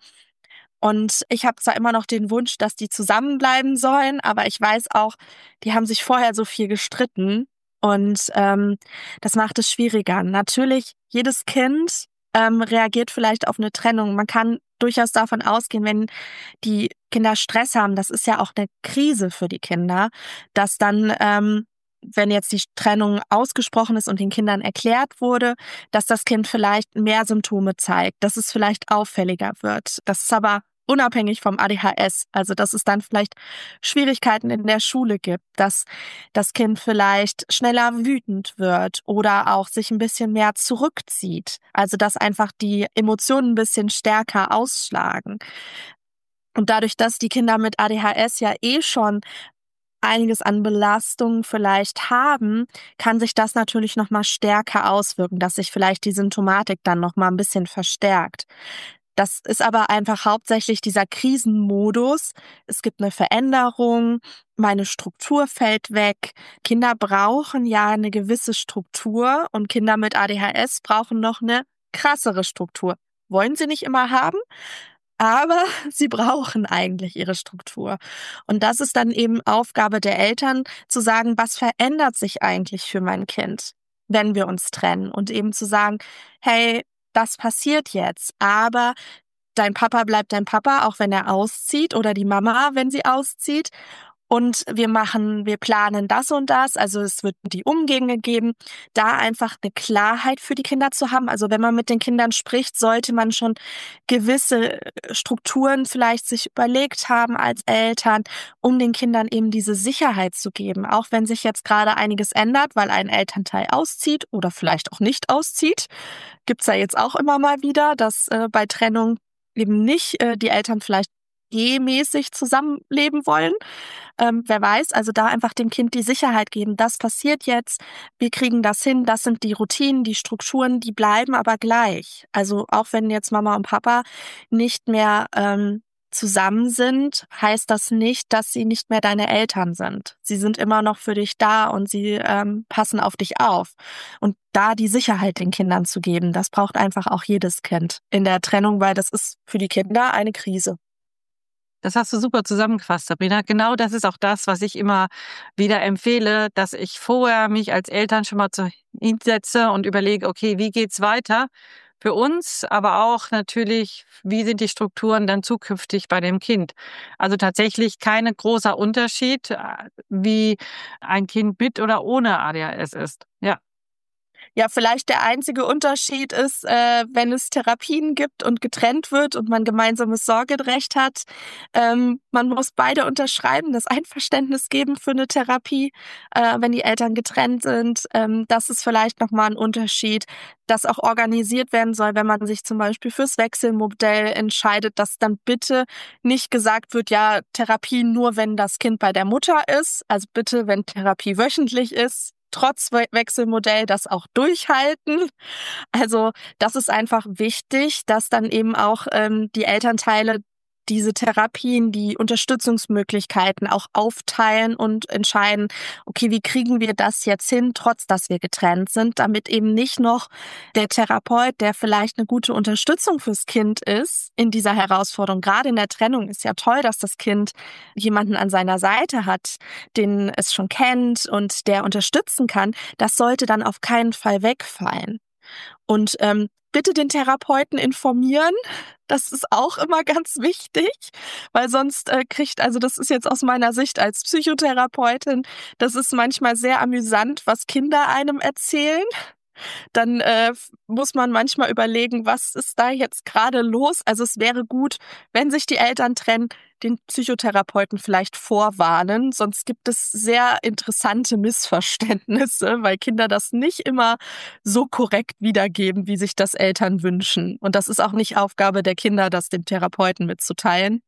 Und ich habe zwar immer noch den Wunsch, dass die zusammenbleiben sollen, aber ich weiß auch, die haben sich vorher so viel gestritten und ähm, das macht es schwieriger. Natürlich, jedes Kind ähm, reagiert vielleicht auf eine Trennung. Man kann durchaus davon ausgehen, wenn die Kinder Stress haben, das ist ja auch eine Krise für die Kinder, dass dann, ähm, wenn jetzt die Trennung ausgesprochen ist und den Kindern erklärt wurde, dass das Kind vielleicht mehr Symptome zeigt, dass es vielleicht auffälliger wird. Das ist aber unabhängig vom A D H S. Also dass es dann vielleicht Schwierigkeiten in der Schule gibt, dass das Kind vielleicht schneller wütend wird oder auch sich ein bisschen mehr zurückzieht. Also dass einfach die Emotionen ein bisschen stärker ausschlagen. Und dadurch, dass die Kinder mit A D H S ja eh schon einiges an Belastungen vielleicht haben, kann sich das natürlich noch mal stärker auswirken, dass sich vielleicht die Symptomatik dann noch mal ein bisschen verstärkt. Das ist aber einfach hauptsächlich dieser Krisenmodus. Es gibt eine Veränderung, meine Struktur fällt weg. Kinder brauchen ja eine gewisse Struktur und Kinder mit A D H S brauchen noch eine krassere Struktur. Wollen sie nicht immer haben, aber sie brauchen eigentlich ihre Struktur. Und das ist dann eben Aufgabe der Eltern, zu sagen, was verändert sich eigentlich für mein Kind, wenn wir uns trennen? Und eben zu sagen, hey, das passiert jetzt, aber dein Papa bleibt dein Papa, auch wenn er auszieht, oder die Mama, wenn sie auszieht. Und wir machen, wir planen das und das. Also es wird die Umgänge geben, da einfach eine Klarheit für die Kinder zu haben. Also wenn man mit den Kindern spricht, sollte man schon gewisse Strukturen vielleicht sich überlegt haben als Eltern, um den Kindern eben diese Sicherheit zu geben. Auch wenn sich jetzt gerade einiges ändert, weil ein Elternteil auszieht oder vielleicht auch nicht auszieht, gibt's ja jetzt auch immer mal wieder, dass äh, bei Trennung eben nicht äh, die Eltern vielleicht ehemäßig zusammenleben wollen. Ähm, wer weiß, also da einfach dem Kind die Sicherheit geben, das passiert jetzt, wir kriegen das hin, das sind die Routinen, die Strukturen, die bleiben aber gleich. Also auch wenn jetzt Mama und Papa nicht mehr ähm, zusammen sind, heißt das nicht, dass sie nicht mehr deine Eltern sind. Sie sind immer noch für dich da und sie ähm, passen auf dich auf. Und da die Sicherheit den Kindern zu geben, das braucht einfach auch jedes Kind in der Trennung, weil das ist für die Kinder eine Krise. Das hast du super zusammengefasst, Sabrina. Genau das ist auch das, was ich immer wieder empfehle, dass ich vorher mich als Eltern schon mal zu hinsetze und überlege, okay, wie geht's weiter für uns, aber auch natürlich, wie sind die Strukturen dann zukünftig bei dem Kind? Also tatsächlich kein großer Unterschied, äh, wie ein Kind mit oder ohne A D H S ist. Ja. Ja, vielleicht der einzige Unterschied ist, äh, wenn es Therapien gibt und getrennt wird und man gemeinsames Sorgerecht hat. Ähm, man muss beide unterschreiben, das Einverständnis geben für eine Therapie, äh, wenn die Eltern getrennt sind. Ähm, das ist vielleicht nochmal ein Unterschied, das auch organisiert werden soll, wenn man sich zum Beispiel fürs Wechselmodell entscheidet, dass dann bitte nicht gesagt wird, ja, Therapie nur, wenn das Kind bei der Mutter ist. Also bitte, wenn Therapie wöchentlich ist, trotz We- Wechselmodell das auch durchhalten. Also das ist einfach wichtig, dass dann eben auch ähm, die Elternteile diese Therapien, die Unterstützungsmöglichkeiten auch aufteilen und entscheiden, okay, wie kriegen wir das jetzt hin, trotz dass wir getrennt sind, damit eben nicht noch der Therapeut, der vielleicht eine gute Unterstützung fürs Kind ist in dieser Herausforderung, gerade in der Trennung ist ja toll, dass das Kind jemanden an seiner Seite hat, den es schon kennt und der unterstützen kann, das sollte dann auf keinen Fall wegfallen. Und ähm, bitte den Therapeuten informieren. Das ist auch immer ganz wichtig, weil sonst äh, kriegt, also das ist jetzt aus meiner Sicht als Psychotherapeutin, das ist manchmal sehr amüsant, was Kinder einem erzählen. Dann äh, muss man manchmal überlegen, was ist da jetzt gerade los? Also es wäre gut, wenn sich die Eltern trennen, den Psychotherapeuten vielleicht vorwarnen, sonst gibt es sehr interessante Missverständnisse, weil Kinder das nicht immer so korrekt wiedergeben, wie sich das Eltern wünschen. Und das ist auch nicht Aufgabe der Kinder, das dem Therapeuten mitzuteilen.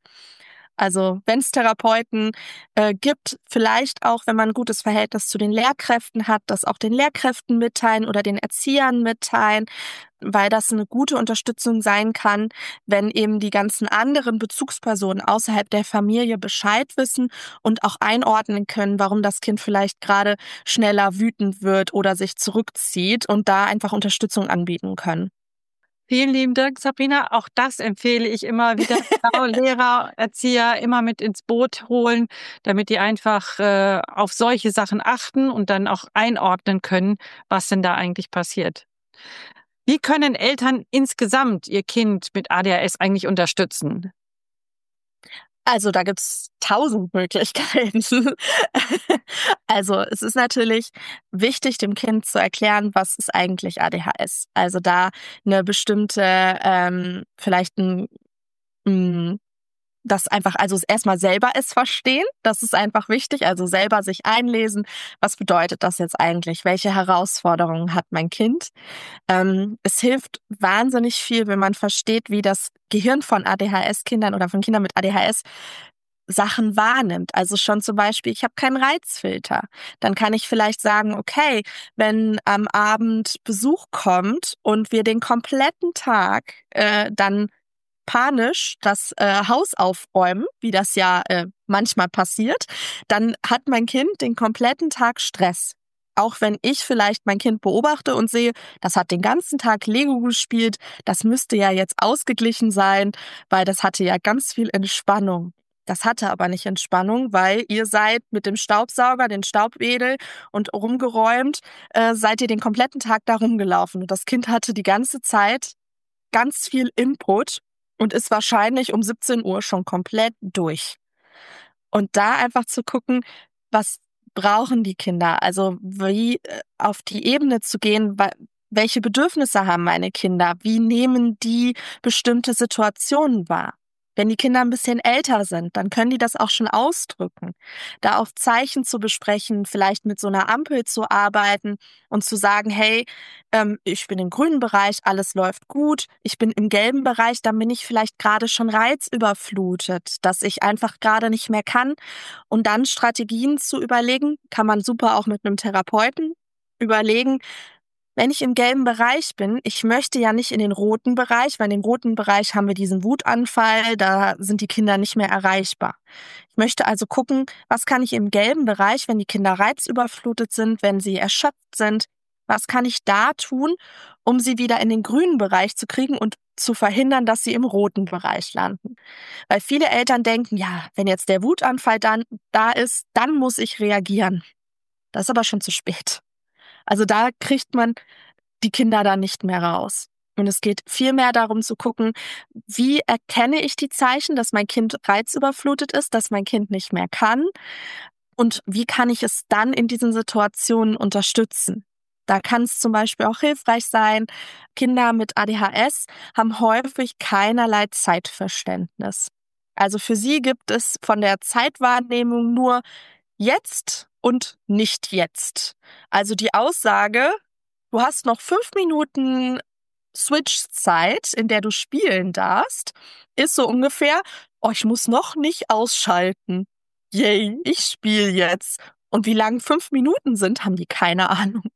Also wenn es Therapeuten äh, gibt, vielleicht auch, wenn man ein gutes Verhältnis zu den Lehrkräften hat, das auch den Lehrkräften mitteilen oder den Erziehern mitteilen, weil das eine gute Unterstützung sein kann, wenn eben die ganzen anderen Bezugspersonen außerhalb der Familie Bescheid wissen und auch einordnen können, warum das Kind vielleicht gerade schneller wütend wird oder sich zurückzieht und da einfach Unterstützung anbieten können. Vielen lieben Dank, Sabrina. Auch das empfehle ich immer wieder. Genau, Lehrer, Erzieher immer mit ins Boot holen, damit die einfach äh, auf solche Sachen achten und dann auch einordnen können, was denn da eigentlich passiert. Wie können Eltern insgesamt ihr Kind mit A D H S eigentlich unterstützen? Also da gibt's tausend Möglichkeiten. Also es ist natürlich wichtig, dem Kind zu erklären, was ist eigentlich A D H S. Also da eine bestimmte, ähm, vielleicht ein, Das einfach, also erstmal selber es verstehen, das ist einfach wichtig, also selber sich einlesen, was bedeutet das jetzt eigentlich, welche Herausforderungen hat mein Kind. Ähm, es hilft wahnsinnig viel, wenn man versteht, wie das Gehirn von A D H S-Kindern oder von Kindern mit A D H S Sachen wahrnimmt. Also schon zum Beispiel, ich habe keinen Reizfilter. Dann kann ich vielleicht sagen, okay, wenn am Abend Besuch kommt und wir den kompletten Tag äh, dann panisch das äh, Haus aufräumen, wie das ja äh, manchmal passiert, dann hat mein Kind den kompletten Tag Stress. Auch wenn ich vielleicht mein Kind beobachte und sehe, das hat den ganzen Tag Lego gespielt, das müsste ja jetzt ausgeglichen sein, weil das hatte ja ganz viel Entspannung. Das hatte aber nicht Entspannung, weil ihr seid mit dem Staubsauger, den Staubwedel und rumgeräumt, äh, seid ihr den kompletten Tag da rumgelaufen. Und das Kind hatte die ganze Zeit ganz viel Input und ist wahrscheinlich um siebzehn Uhr schon komplett durch. Und da einfach zu gucken, was brauchen die Kinder? Also wie äh, auf die Ebene zu gehen, wa- welche Bedürfnisse haben meine Kinder? Wie nehmen die bestimmte Situationen wahr? Wenn die Kinder ein bisschen älter sind, dann können die das auch schon ausdrücken. Da auch Zeichen zu besprechen, vielleicht mit so einer Ampel zu arbeiten und zu sagen, hey, ähm, ich bin im grünen Bereich, alles läuft gut. Ich bin im gelben Bereich, dann bin ich vielleicht gerade schon reizüberflutet, dass ich einfach gerade nicht mehr kann. Und dann Strategien zu überlegen, kann man super auch mit einem Therapeuten überlegen. Wenn ich im gelben Bereich bin, ich möchte ja nicht in den roten Bereich, weil in dem roten Bereich haben wir diesen Wutanfall, da sind die Kinder nicht mehr erreichbar. Ich möchte also gucken, was kann ich im gelben Bereich, wenn die Kinder reizüberflutet sind, wenn sie erschöpft sind, was kann ich da tun, um sie wieder in den grünen Bereich zu kriegen und zu verhindern, dass sie im roten Bereich landen. Weil viele Eltern denken, ja, wenn jetzt der Wutanfall dann da ist, dann muss ich reagieren. Das ist aber schon zu spät. Also da kriegt man die Kinder dann nicht mehr raus. Und es geht viel mehr darum zu gucken, wie erkenne ich die Zeichen, dass mein Kind reizüberflutet ist, dass mein Kind nicht mehr kann und wie kann ich es dann in diesen Situationen unterstützen. Da kann es zum Beispiel auch hilfreich sein, Kinder mit A D H S haben häufig keinerlei Zeitverständnis. Also für sie gibt es von der Zeitwahrnehmung nur jetzt und nicht jetzt. Also die Aussage, du hast noch fünf Minuten Switch-Zeit, in der du spielen darfst, ist so ungefähr, oh, ich muss noch nicht ausschalten. Yay, ich spiele jetzt. Und wie lang fünf Minuten sind, haben die keine Ahnung.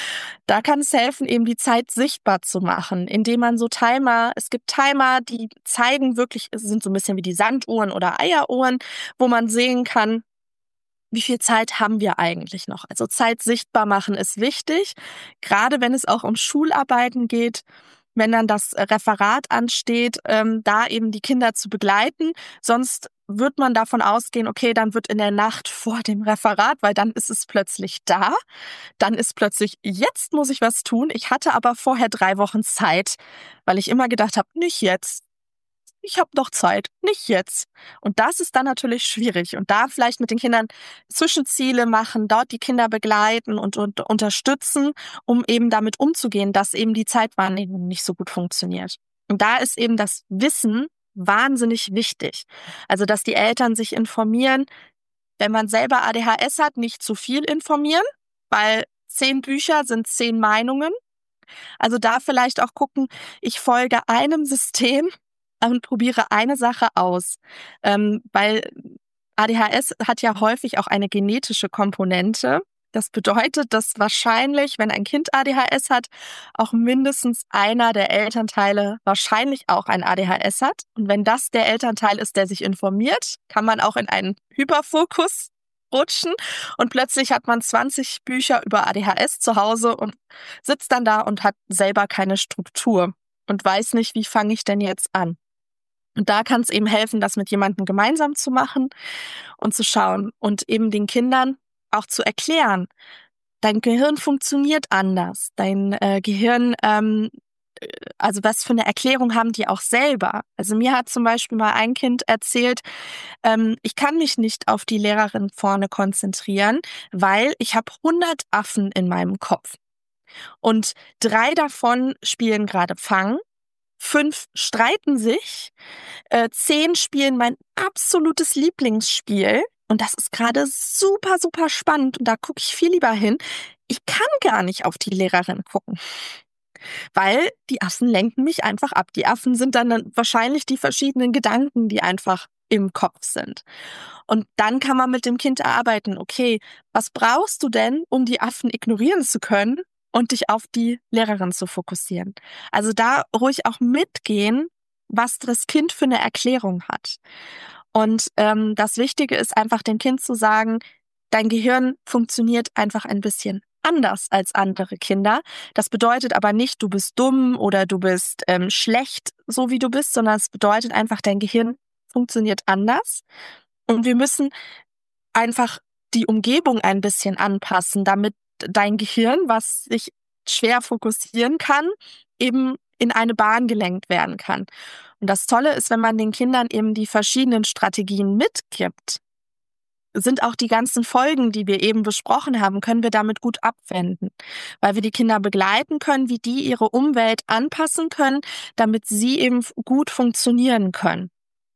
Da kann es helfen, eben die Zeit sichtbar zu machen, indem man so Timer, es gibt Timer, die zeigen wirklich, es sind so ein bisschen wie die Sanduhren oder Eieruhren, wo man sehen kann, wie viel Zeit haben wir eigentlich noch? Also Zeit sichtbar machen ist wichtig, gerade wenn es auch um Schularbeiten geht, wenn dann das Referat ansteht, ähm, da eben die Kinder zu begleiten. Sonst wird man davon ausgehen, okay, dann wird in der Nacht vor dem Referat, weil dann ist es plötzlich da. Dann ist plötzlich, jetzt muss ich was tun. Ich hatte aber vorher drei Wochen Zeit, weil ich immer gedacht habe, nicht jetzt. Ich habe noch Zeit, nicht jetzt. Und das ist dann natürlich schwierig. Und da vielleicht mit den Kindern Zwischenziele machen, dort die Kinder begleiten und, und unterstützen, um eben damit umzugehen, dass eben die Zeitwahrnehmung nicht so gut funktioniert. Und da ist eben das Wissen wahnsinnig wichtig. Also, dass die Eltern sich informieren, wenn man selber A D H S hat, nicht zu viel informieren, weil zehn Bücher sind zehn Meinungen. Also da vielleicht auch gucken, ich folge einem System und probiere eine Sache aus. Ähm, weil A D H S hat ja häufig auch eine genetische Komponente. Das bedeutet, dass wahrscheinlich, wenn ein Kind A D H S hat, auch mindestens einer der Elternteile wahrscheinlich auch ein A D H S hat. Und wenn das der Elternteil ist, der sich informiert, kann man auch in einen Hyperfokus rutschen und plötzlich hat man zwanzig Bücher über A D H S zu Hause und sitzt dann da und hat selber keine Struktur und weiß nicht, wie fange ich denn jetzt an. Und da kann es eben helfen, das mit jemandem gemeinsam zu machen und zu schauen und eben den Kindern auch zu erklären, dein Gehirn funktioniert anders. Dein äh, Gehirn, ähm, also was für eine Erklärung haben die auch selber? Also mir hat zum Beispiel mal ein Kind erzählt, ähm, ich kann mich nicht auf die Lehrerin vorne konzentrieren, weil ich habe hundert Affen in meinem Kopf. Und drei davon spielen gerade Fang. fünf streiten sich, äh, zehn spielen mein absolutes Lieblingsspiel und das ist gerade super, super spannend und da gucke ich viel lieber hin. Ich kann gar nicht auf die Lehrerin gucken, weil die Affen lenken mich einfach ab. Die Affen sind dann, dann wahrscheinlich die verschiedenen Gedanken, die einfach im Kopf sind. Und dann kann man mit dem Kind erarbeiten, okay, was brauchst du denn, um die Affen ignorieren zu können und dich auf die Lehrerin zu fokussieren? Also da ruhig auch mitgehen, was das Kind für eine Erklärung hat. Und ähm, das Wichtige ist einfach dem Kind zu sagen, dein Gehirn funktioniert einfach ein bisschen anders als andere Kinder. Das bedeutet aber nicht, du bist dumm oder du bist ähm, schlecht, so wie du bist, sondern es bedeutet einfach, dein Gehirn funktioniert anders. Und wir müssen einfach die Umgebung ein bisschen anpassen, damit dein Gehirn, was sich schwer fokussieren kann, eben in eine Bahn gelenkt werden kann. Und das Tolle ist, wenn man den Kindern eben die verschiedenen Strategien mitgibt, sind auch die ganzen Folgen, die wir eben besprochen haben, können wir damit gut abwenden, weil wir die Kinder begleiten können, wie die ihre Umwelt anpassen können, damit sie eben gut funktionieren können,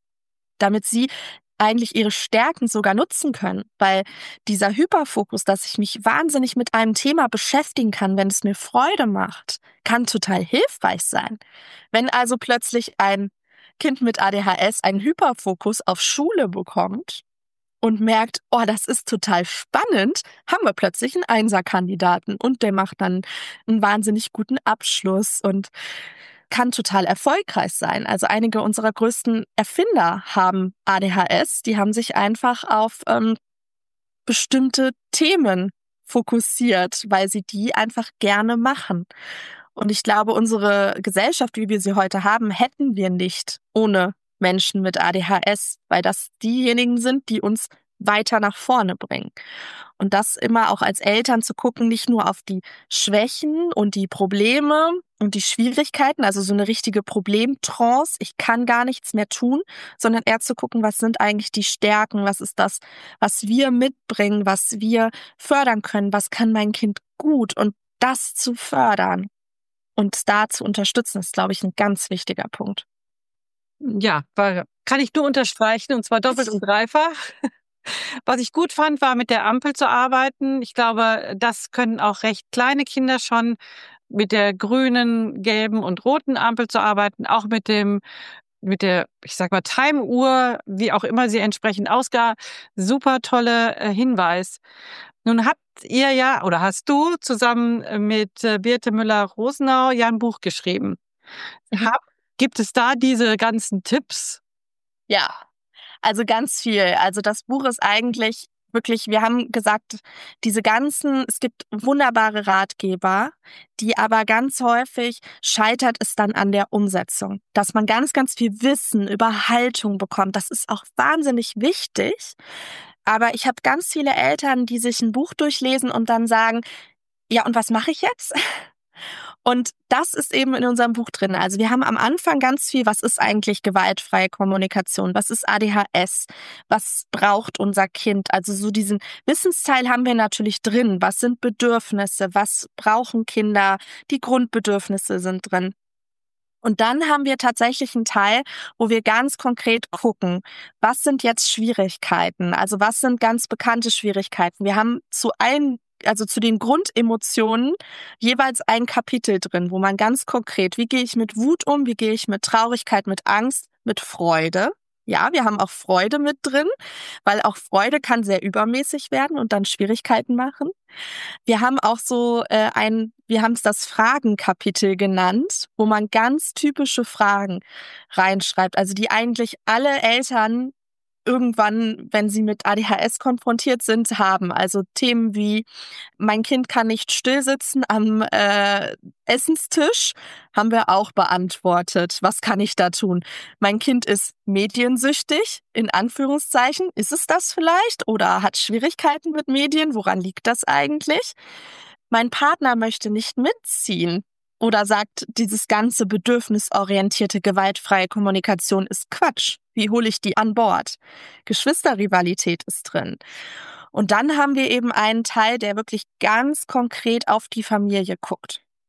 damit sie eigentlich ihre Stärken sogar nutzen können, weil dieser Hyperfokus, dass ich mich wahnsinnig mit einem Thema beschäftigen kann, wenn es mir Freude macht, kann total hilfreich sein. Wenn also plötzlich ein Kind mit A D H S einen Hyperfokus auf Schule bekommt und merkt, oh, das ist total spannend, haben wir plötzlich einen Einser-Kandidaten und der macht dann einen wahnsinnig guten Abschluss und kann total erfolgreich sein. Also einige unserer größten Erfinder haben A D H S, die haben sich einfach auf ähm, bestimmte Themen fokussiert, weil sie die einfach gerne machen. Und ich glaube, unsere Gesellschaft, wie wir sie heute haben, hätten wir nicht ohne Menschen mit A D H S, weil das diejenigen sind, die uns weiter nach vorne bringen. Und das immer auch als Eltern zu gucken, nicht nur auf die Schwächen und die Probleme und die Schwierigkeiten, also so eine richtige Problemtrance, ich kann gar nichts mehr tun, sondern eher zu gucken, was sind eigentlich die Stärken, was ist das, was wir mitbringen, was wir fördern können, was kann mein Kind gut und das zu fördern und da zu unterstützen, ist, glaube ich, ein ganz wichtiger Punkt. Ja, war, kann ich nur unterstreichen, und zwar doppelt und dreifach. Was ich gut fand, war mit der Ampel zu arbeiten. Ich glaube, das können auch recht kleine Kinder schon, mit der grünen, gelben und roten Ampel zu arbeiten, auch mit dem, mit der, ich sag mal, Time-Uhr, wie auch immer sie entsprechend ausgab. Super tolle äh, Hinweis. Nun habt ihr ja, oder hast du zusammen mit äh, Birte Müller-Rosenau ja ein Buch geschrieben. Mhm. Hab, gibt es da diese ganzen Tipps? Ja, also ganz viel. Also das Buch ist eigentlich wirklich, wir haben gesagt, diese ganzen, es gibt wunderbare Ratgeber, die aber ganz häufig scheitert es dann an der Umsetzung. Dass man ganz, ganz viel Wissen über Haltung bekommt, das ist auch wahnsinnig wichtig. Aber ich habe ganz viele Eltern, die sich ein Buch durchlesen und dann sagen, ja, und was mache ich jetzt? Und das ist eben in unserem Buch drin. Also wir haben am Anfang ganz viel, was ist eigentlich gewaltfreie Kommunikation? Was ist A D H S? Was braucht unser Kind? Also so diesen Wissensteil haben wir natürlich drin. Was sind Bedürfnisse? Was brauchen Kinder? Die Grundbedürfnisse sind drin. Und dann haben wir tatsächlich einen Teil, wo wir ganz konkret gucken, was sind jetzt Schwierigkeiten? Also was sind ganz bekannte Schwierigkeiten? Wir haben zu allen, also zu den Grundemotionen jeweils ein Kapitel drin, wo man ganz konkret, wie gehe ich mit Wut um, wie gehe ich mit Traurigkeit, mit Angst, mit Freude. Ja, wir haben auch Freude mit drin, weil auch Freude kann sehr übermäßig werden und dann Schwierigkeiten machen. Wir haben auch so äh, ein, wir haben es das Fragenkapitel genannt, wo man ganz typische Fragen reinschreibt, also die eigentlich alle Eltern irgendwann, wenn sie mit A D H S konfrontiert sind, haben. Also Themen wie, mein Kind kann nicht still sitzen am äh, Essenstisch, haben wir auch beantwortet. Was kann ich da tun? Mein Kind ist mediensüchtig, in Anführungszeichen. Ist es das vielleicht? Oder hat Schwierigkeiten mit Medien? Woran liegt das eigentlich? Mein Partner möchte nicht mitziehen. Oder sagt, dieses ganze bedürfnisorientierte, gewaltfreie Kommunikation ist Quatsch. Wie hole ich die an Bord? Geschwisterrivalität ist drin. Und dann haben wir eben einen Teil, der wirklich ganz konkret auf die Familie guckt.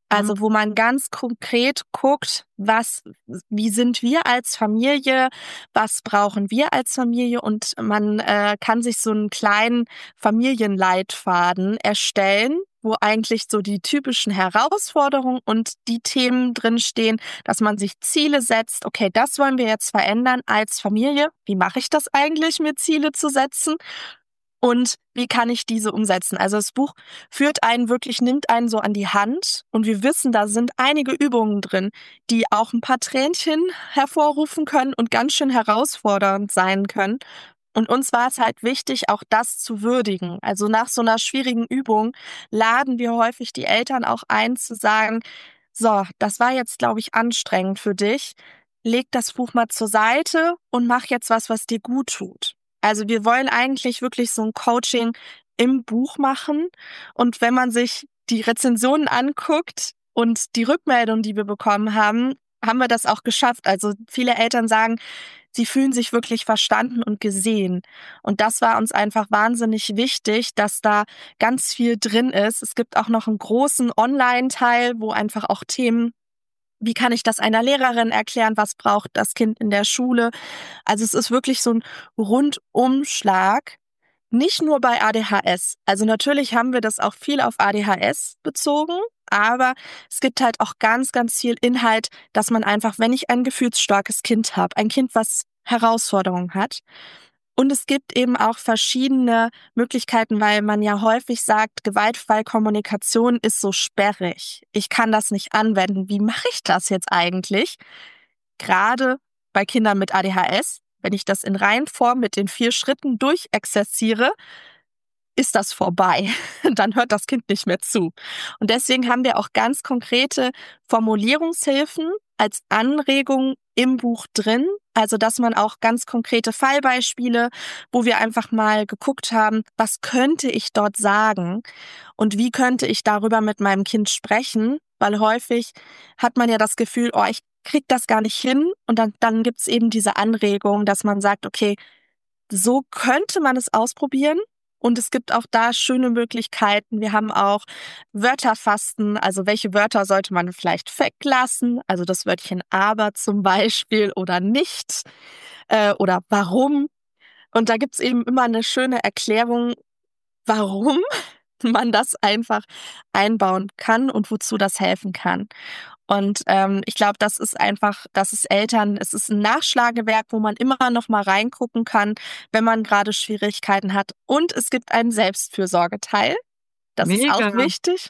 Also wo man ganz konkret guckt, was, wie sind wir als Familie, was brauchen wir als Familie, und man äh, kann sich so einen kleinen Familienleitfaden erstellen, wo eigentlich so die typischen Herausforderungen und die Themen drinstehen, dass man sich Ziele setzt. Okay, das wollen wir jetzt verändern als Familie. Wie mache ich das eigentlich, mir Ziele zu setzen? Und wie kann ich diese umsetzen? Also das Buch führt einen wirklich, nimmt einen so an die Hand, und wir wissen, da sind einige Übungen drin, die auch ein paar Tränchen hervorrufen können und ganz schön herausfordernd sein können. Und uns war es halt wichtig, auch das zu würdigen. Also nach so einer schwierigen Übung laden wir häufig die Eltern auch ein, zu sagen, so, das war jetzt, glaube ich, anstrengend für dich. Leg das Buch mal zur Seite und mach jetzt was, was dir gut tut. Also wir wollen eigentlich wirklich so ein Coaching im Buch machen. Und wenn man sich die Rezensionen anguckt und die Rückmeldungen, die wir bekommen haben, haben wir das auch geschafft. Also viele Eltern sagen, sie fühlen sich wirklich verstanden und gesehen. Und das war uns einfach wahnsinnig wichtig, dass da ganz viel drin ist. Es gibt auch noch einen großen Online-Teil, wo einfach auch Themen, wie kann ich das einer Lehrerin erklären, was braucht das Kind in der Schule. Also es ist wirklich so ein Rundumschlag, nicht nur bei A D H S. Also natürlich haben wir das auch viel auf A D H S bezogen, aber es gibt halt auch ganz, ganz viel Inhalt, dass man einfach, wenn ich ein gefühlsstarkes Kind habe, ein Kind, was Herausforderungen hat, und es gibt eben auch verschiedene Möglichkeiten, weil man ja häufig sagt, gewaltfreie Kommunikation ist so sperrig. Ich kann das nicht anwenden. Wie mache ich das jetzt eigentlich? Gerade bei Kindern mit A D H S, wenn ich das in Reihenform mit den vier Schritten durchexerziere, ist das vorbei. Dann hört das Kind nicht mehr zu. Und deswegen haben wir auch ganz konkrete Formulierungshilfen als Anregung im Buch drin. Also, dass man auch ganz konkrete Fallbeispiele, wo wir einfach mal geguckt haben, was könnte ich dort sagen und wie könnte ich darüber mit meinem Kind sprechen? Weil häufig hat man ja das Gefühl, oh, ich krieg das gar nicht hin. Und dann, dann gibt's eben diese Anregung, dass man sagt, okay, so könnte man es ausprobieren. Und es gibt auch da schöne Möglichkeiten. Wir haben auch Wörterfasten. Also welche Wörter sollte man vielleicht weglassen? Also das Wörtchen aber zum Beispiel oder nicht äh, oder warum. Und da gibt's eben immer eine schöne Erklärung, warum man das einfach einbauen kann und wozu das helfen kann. Und ähm, ich glaube, das ist einfach, das ist Eltern, es ist ein Nachschlagewerk, wo man immer noch mal reingucken kann, wenn man gerade Schwierigkeiten hat. Und es gibt einen Selbstfürsorgeteil. Das Mega. ist auch wichtig,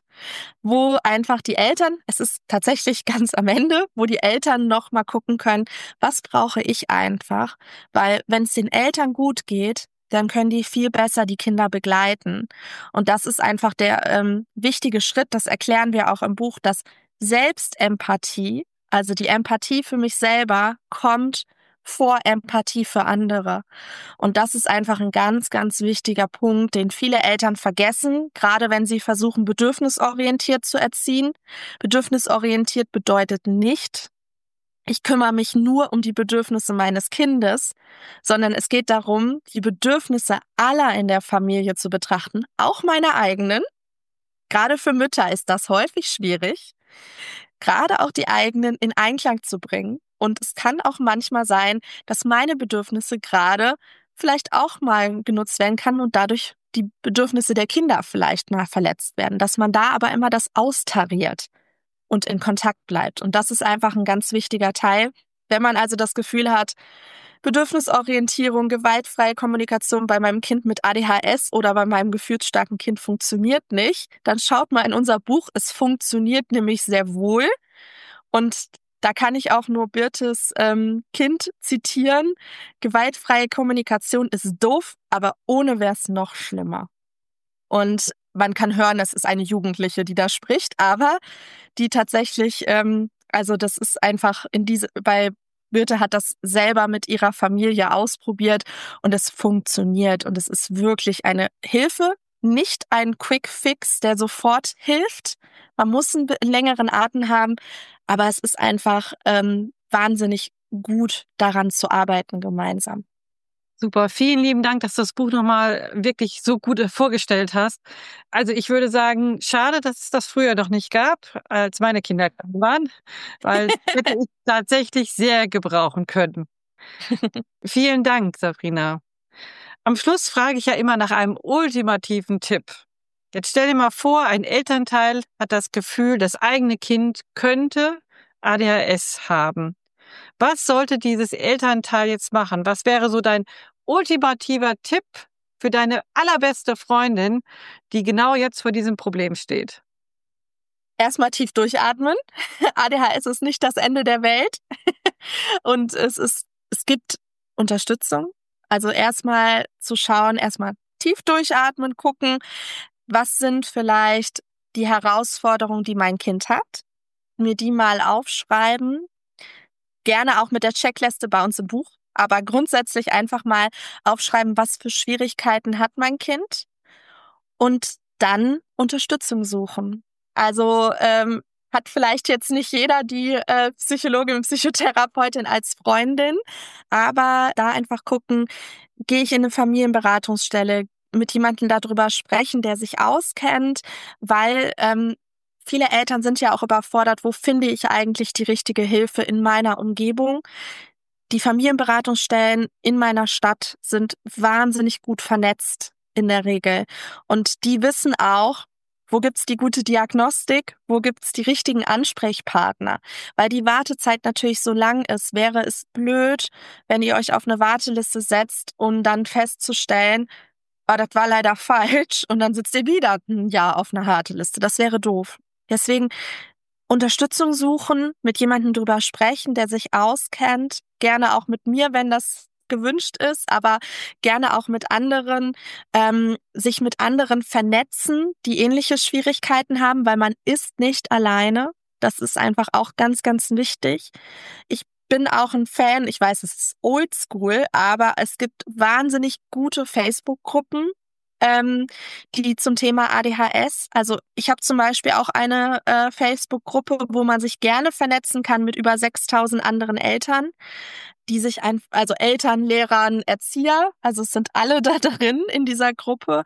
wo einfach die Eltern, es ist tatsächlich ganz am Ende, wo die Eltern noch mal gucken können, was brauche ich einfach? Weil wenn es den Eltern gut geht, dann können die viel besser die Kinder begleiten. Und das ist einfach der ähm, wichtige Schritt, das erklären wir auch im Buch, dass Selbstempathie, also die Empathie für mich selber, kommt vor Empathie für andere. Und das ist einfach ein ganz, ganz wichtiger Punkt, den viele Eltern vergessen, gerade wenn sie versuchen, bedürfnisorientiert zu erziehen. Bedürfnisorientiert bedeutet nicht, ich kümmere mich nur um die Bedürfnisse meines Kindes, sondern es geht darum, die Bedürfnisse aller in der Familie zu betrachten, auch meine eigenen. Gerade für Mütter ist das häufig schwierig, gerade auch die eigenen in Einklang zu bringen. Und es kann auch manchmal sein, dass meine Bedürfnisse gerade vielleicht auch mal genutzt werden kann und dadurch die Bedürfnisse der Kinder vielleicht mal verletzt werden, dass man da aber immer das austariert und in Kontakt bleibt. Und das ist einfach ein ganz wichtiger Teil. Wenn man also das Gefühl hat, Bedürfnisorientierung, gewaltfreie Kommunikation bei meinem Kind mit A D H S oder bei meinem gefühlsstarken Kind funktioniert nicht, dann schaut mal in unser Buch. Es funktioniert nämlich sehr wohl. Und da kann ich auch nur Birtes ähm, Kind zitieren. Gewaltfreie Kommunikation ist doof, aber ohne wäre es noch schlimmer. Und man kann hören, es ist eine Jugendliche, die da spricht, aber die tatsächlich, ähm, also das ist einfach in diese, bei Birte hat das selber mit ihrer Familie ausprobiert und es funktioniert und es ist wirklich eine Hilfe, nicht ein Quick Fix, der sofort hilft. Man muss einen längeren Atem haben, aber es ist einfach ähm, wahnsinnig gut, daran zu arbeiten gemeinsam. Super, vielen lieben Dank, dass du das Buch nochmal wirklich so gut vorgestellt hast. Also ich würde sagen, schade, dass es das früher noch nicht gab, als meine Kinder klein waren, weil das hätte ich tatsächlich sehr gebrauchen können. Vielen Dank, Sabrina. Am Schluss frage ich ja immer nach einem ultimativen Tipp. Jetzt stell dir mal vor, ein Elternteil hat das Gefühl, das eigene Kind könnte A D H S haben. Was sollte dieses Elternteil jetzt machen? Was wäre so dein ultimativer Tipp für deine allerbeste Freundin, die genau jetzt vor diesem Problem steht? Erstmal tief durchatmen. A D H S ist nicht das Ende der Welt. Und es ist, es gibt Unterstützung. Also erstmal zu schauen, erstmal tief durchatmen, gucken, was sind vielleicht die Herausforderungen, die mein Kind hat. Mir die mal aufschreiben. Gerne auch mit der Checkliste bei uns im Buch. Aber grundsätzlich einfach mal aufschreiben, was für Schwierigkeiten hat mein Kind. Und dann Unterstützung suchen. Also ähm, hat vielleicht jetzt nicht jeder die äh, Psychologin und Psychotherapeutin als Freundin, aber da einfach gucken, gehe ich in eine Familienberatungsstelle, mit jemandem darüber sprechen, der sich auskennt, weil ähm, viele Eltern sind ja auch überfordert, wo finde ich eigentlich die richtige Hilfe in meiner Umgebung. Die Familienberatungsstellen in meiner Stadt sind wahnsinnig gut vernetzt in der Regel. Und die wissen auch, wo gibt's die gute Diagnostik, wo gibt's die richtigen Ansprechpartner. Weil die Wartezeit natürlich so lang ist, wäre es blöd, wenn ihr euch auf eine Warteliste setzt, um dann festzustellen, oh, das war leider falsch und dann sitzt ihr wieder ein Jahr auf einer Warteliste. Das wäre doof. Deswegen Unterstützung suchen, mit jemandem drüber sprechen, der sich auskennt, gerne auch mit mir, wenn das gewünscht ist, aber gerne auch mit anderen, ähm, sich mit anderen vernetzen, die ähnliche Schwierigkeiten haben, weil man ist nicht alleine. Das ist einfach auch ganz, ganz wichtig. Ich bin auch ein Fan, ich weiß, es ist oldschool, aber es gibt wahnsinnig gute Facebook-Gruppen, ähm, die zum Thema A D H S. Also ich habe zum Beispiel auch eine äh, Facebook-Gruppe, wo man sich gerne vernetzen kann mit über sechstausend anderen Eltern, die sich ein, also Eltern, Lehrern, Erzieher, also es sind alle da drin in dieser Gruppe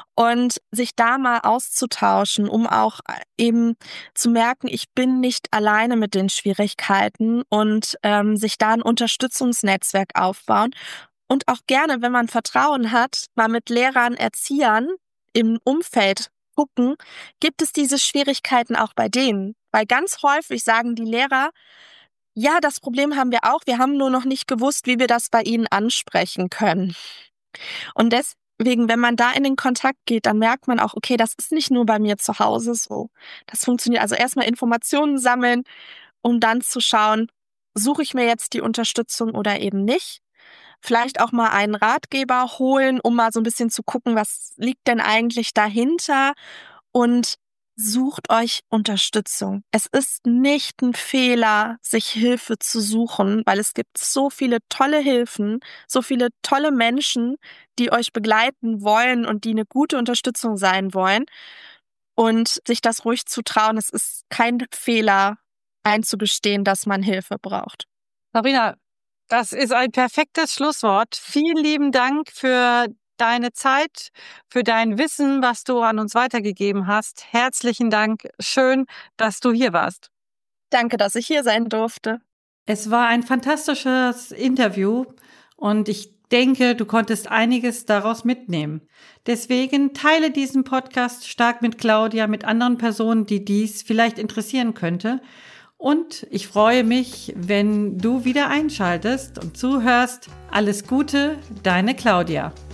und sich da mal auszutauschen, um auch eben zu merken, ich bin nicht alleine mit den Schwierigkeiten und ähm, sich da ein Unterstützungsnetzwerk aufbauen. Und auch gerne, wenn man Vertrauen hat, mal mit Lehrern, Erziehern im Umfeld gucken, gibt es diese Schwierigkeiten auch bei denen? Weil ganz häufig sagen die Lehrer, ja, das Problem haben wir auch, wir haben nur noch nicht gewusst, wie wir das bei ihnen ansprechen können. Und deswegen, wenn man da in den Kontakt geht, dann merkt man auch, okay, das ist nicht nur bei mir zu Hause so. Das funktioniert. Also erstmal Informationen sammeln, um dann zu schauen, suche ich mir jetzt die Unterstützung oder eben nicht. Vielleicht auch mal einen Ratgeber holen, um mal so ein bisschen zu gucken, was liegt denn eigentlich dahinter und sucht euch Unterstützung. Es ist nicht ein Fehler, sich Hilfe zu suchen, weil es gibt so viele tolle Hilfen, so viele tolle Menschen, die euch begleiten wollen und die eine gute Unterstützung sein wollen. Und sich das ruhig zu trauen, es ist kein Fehler, einzugestehen, dass man Hilfe braucht. Sabrina, das ist ein perfektes Schlusswort. Vielen lieben Dank für deine Zeit, für dein Wissen, was du an uns weitergegeben hast. Herzlichen Dank. Schön, dass du hier warst. Danke, dass ich hier sein durfte. Es war ein fantastisches Interview und ich denke, du konntest einiges daraus mitnehmen. Deswegen teile diesen Podcast Stark mit Claudia mit anderen Personen, die dies vielleicht interessieren könnte. Und ich freue mich, wenn du wieder einschaltest und zuhörst. Alles Gute, deine Claudia.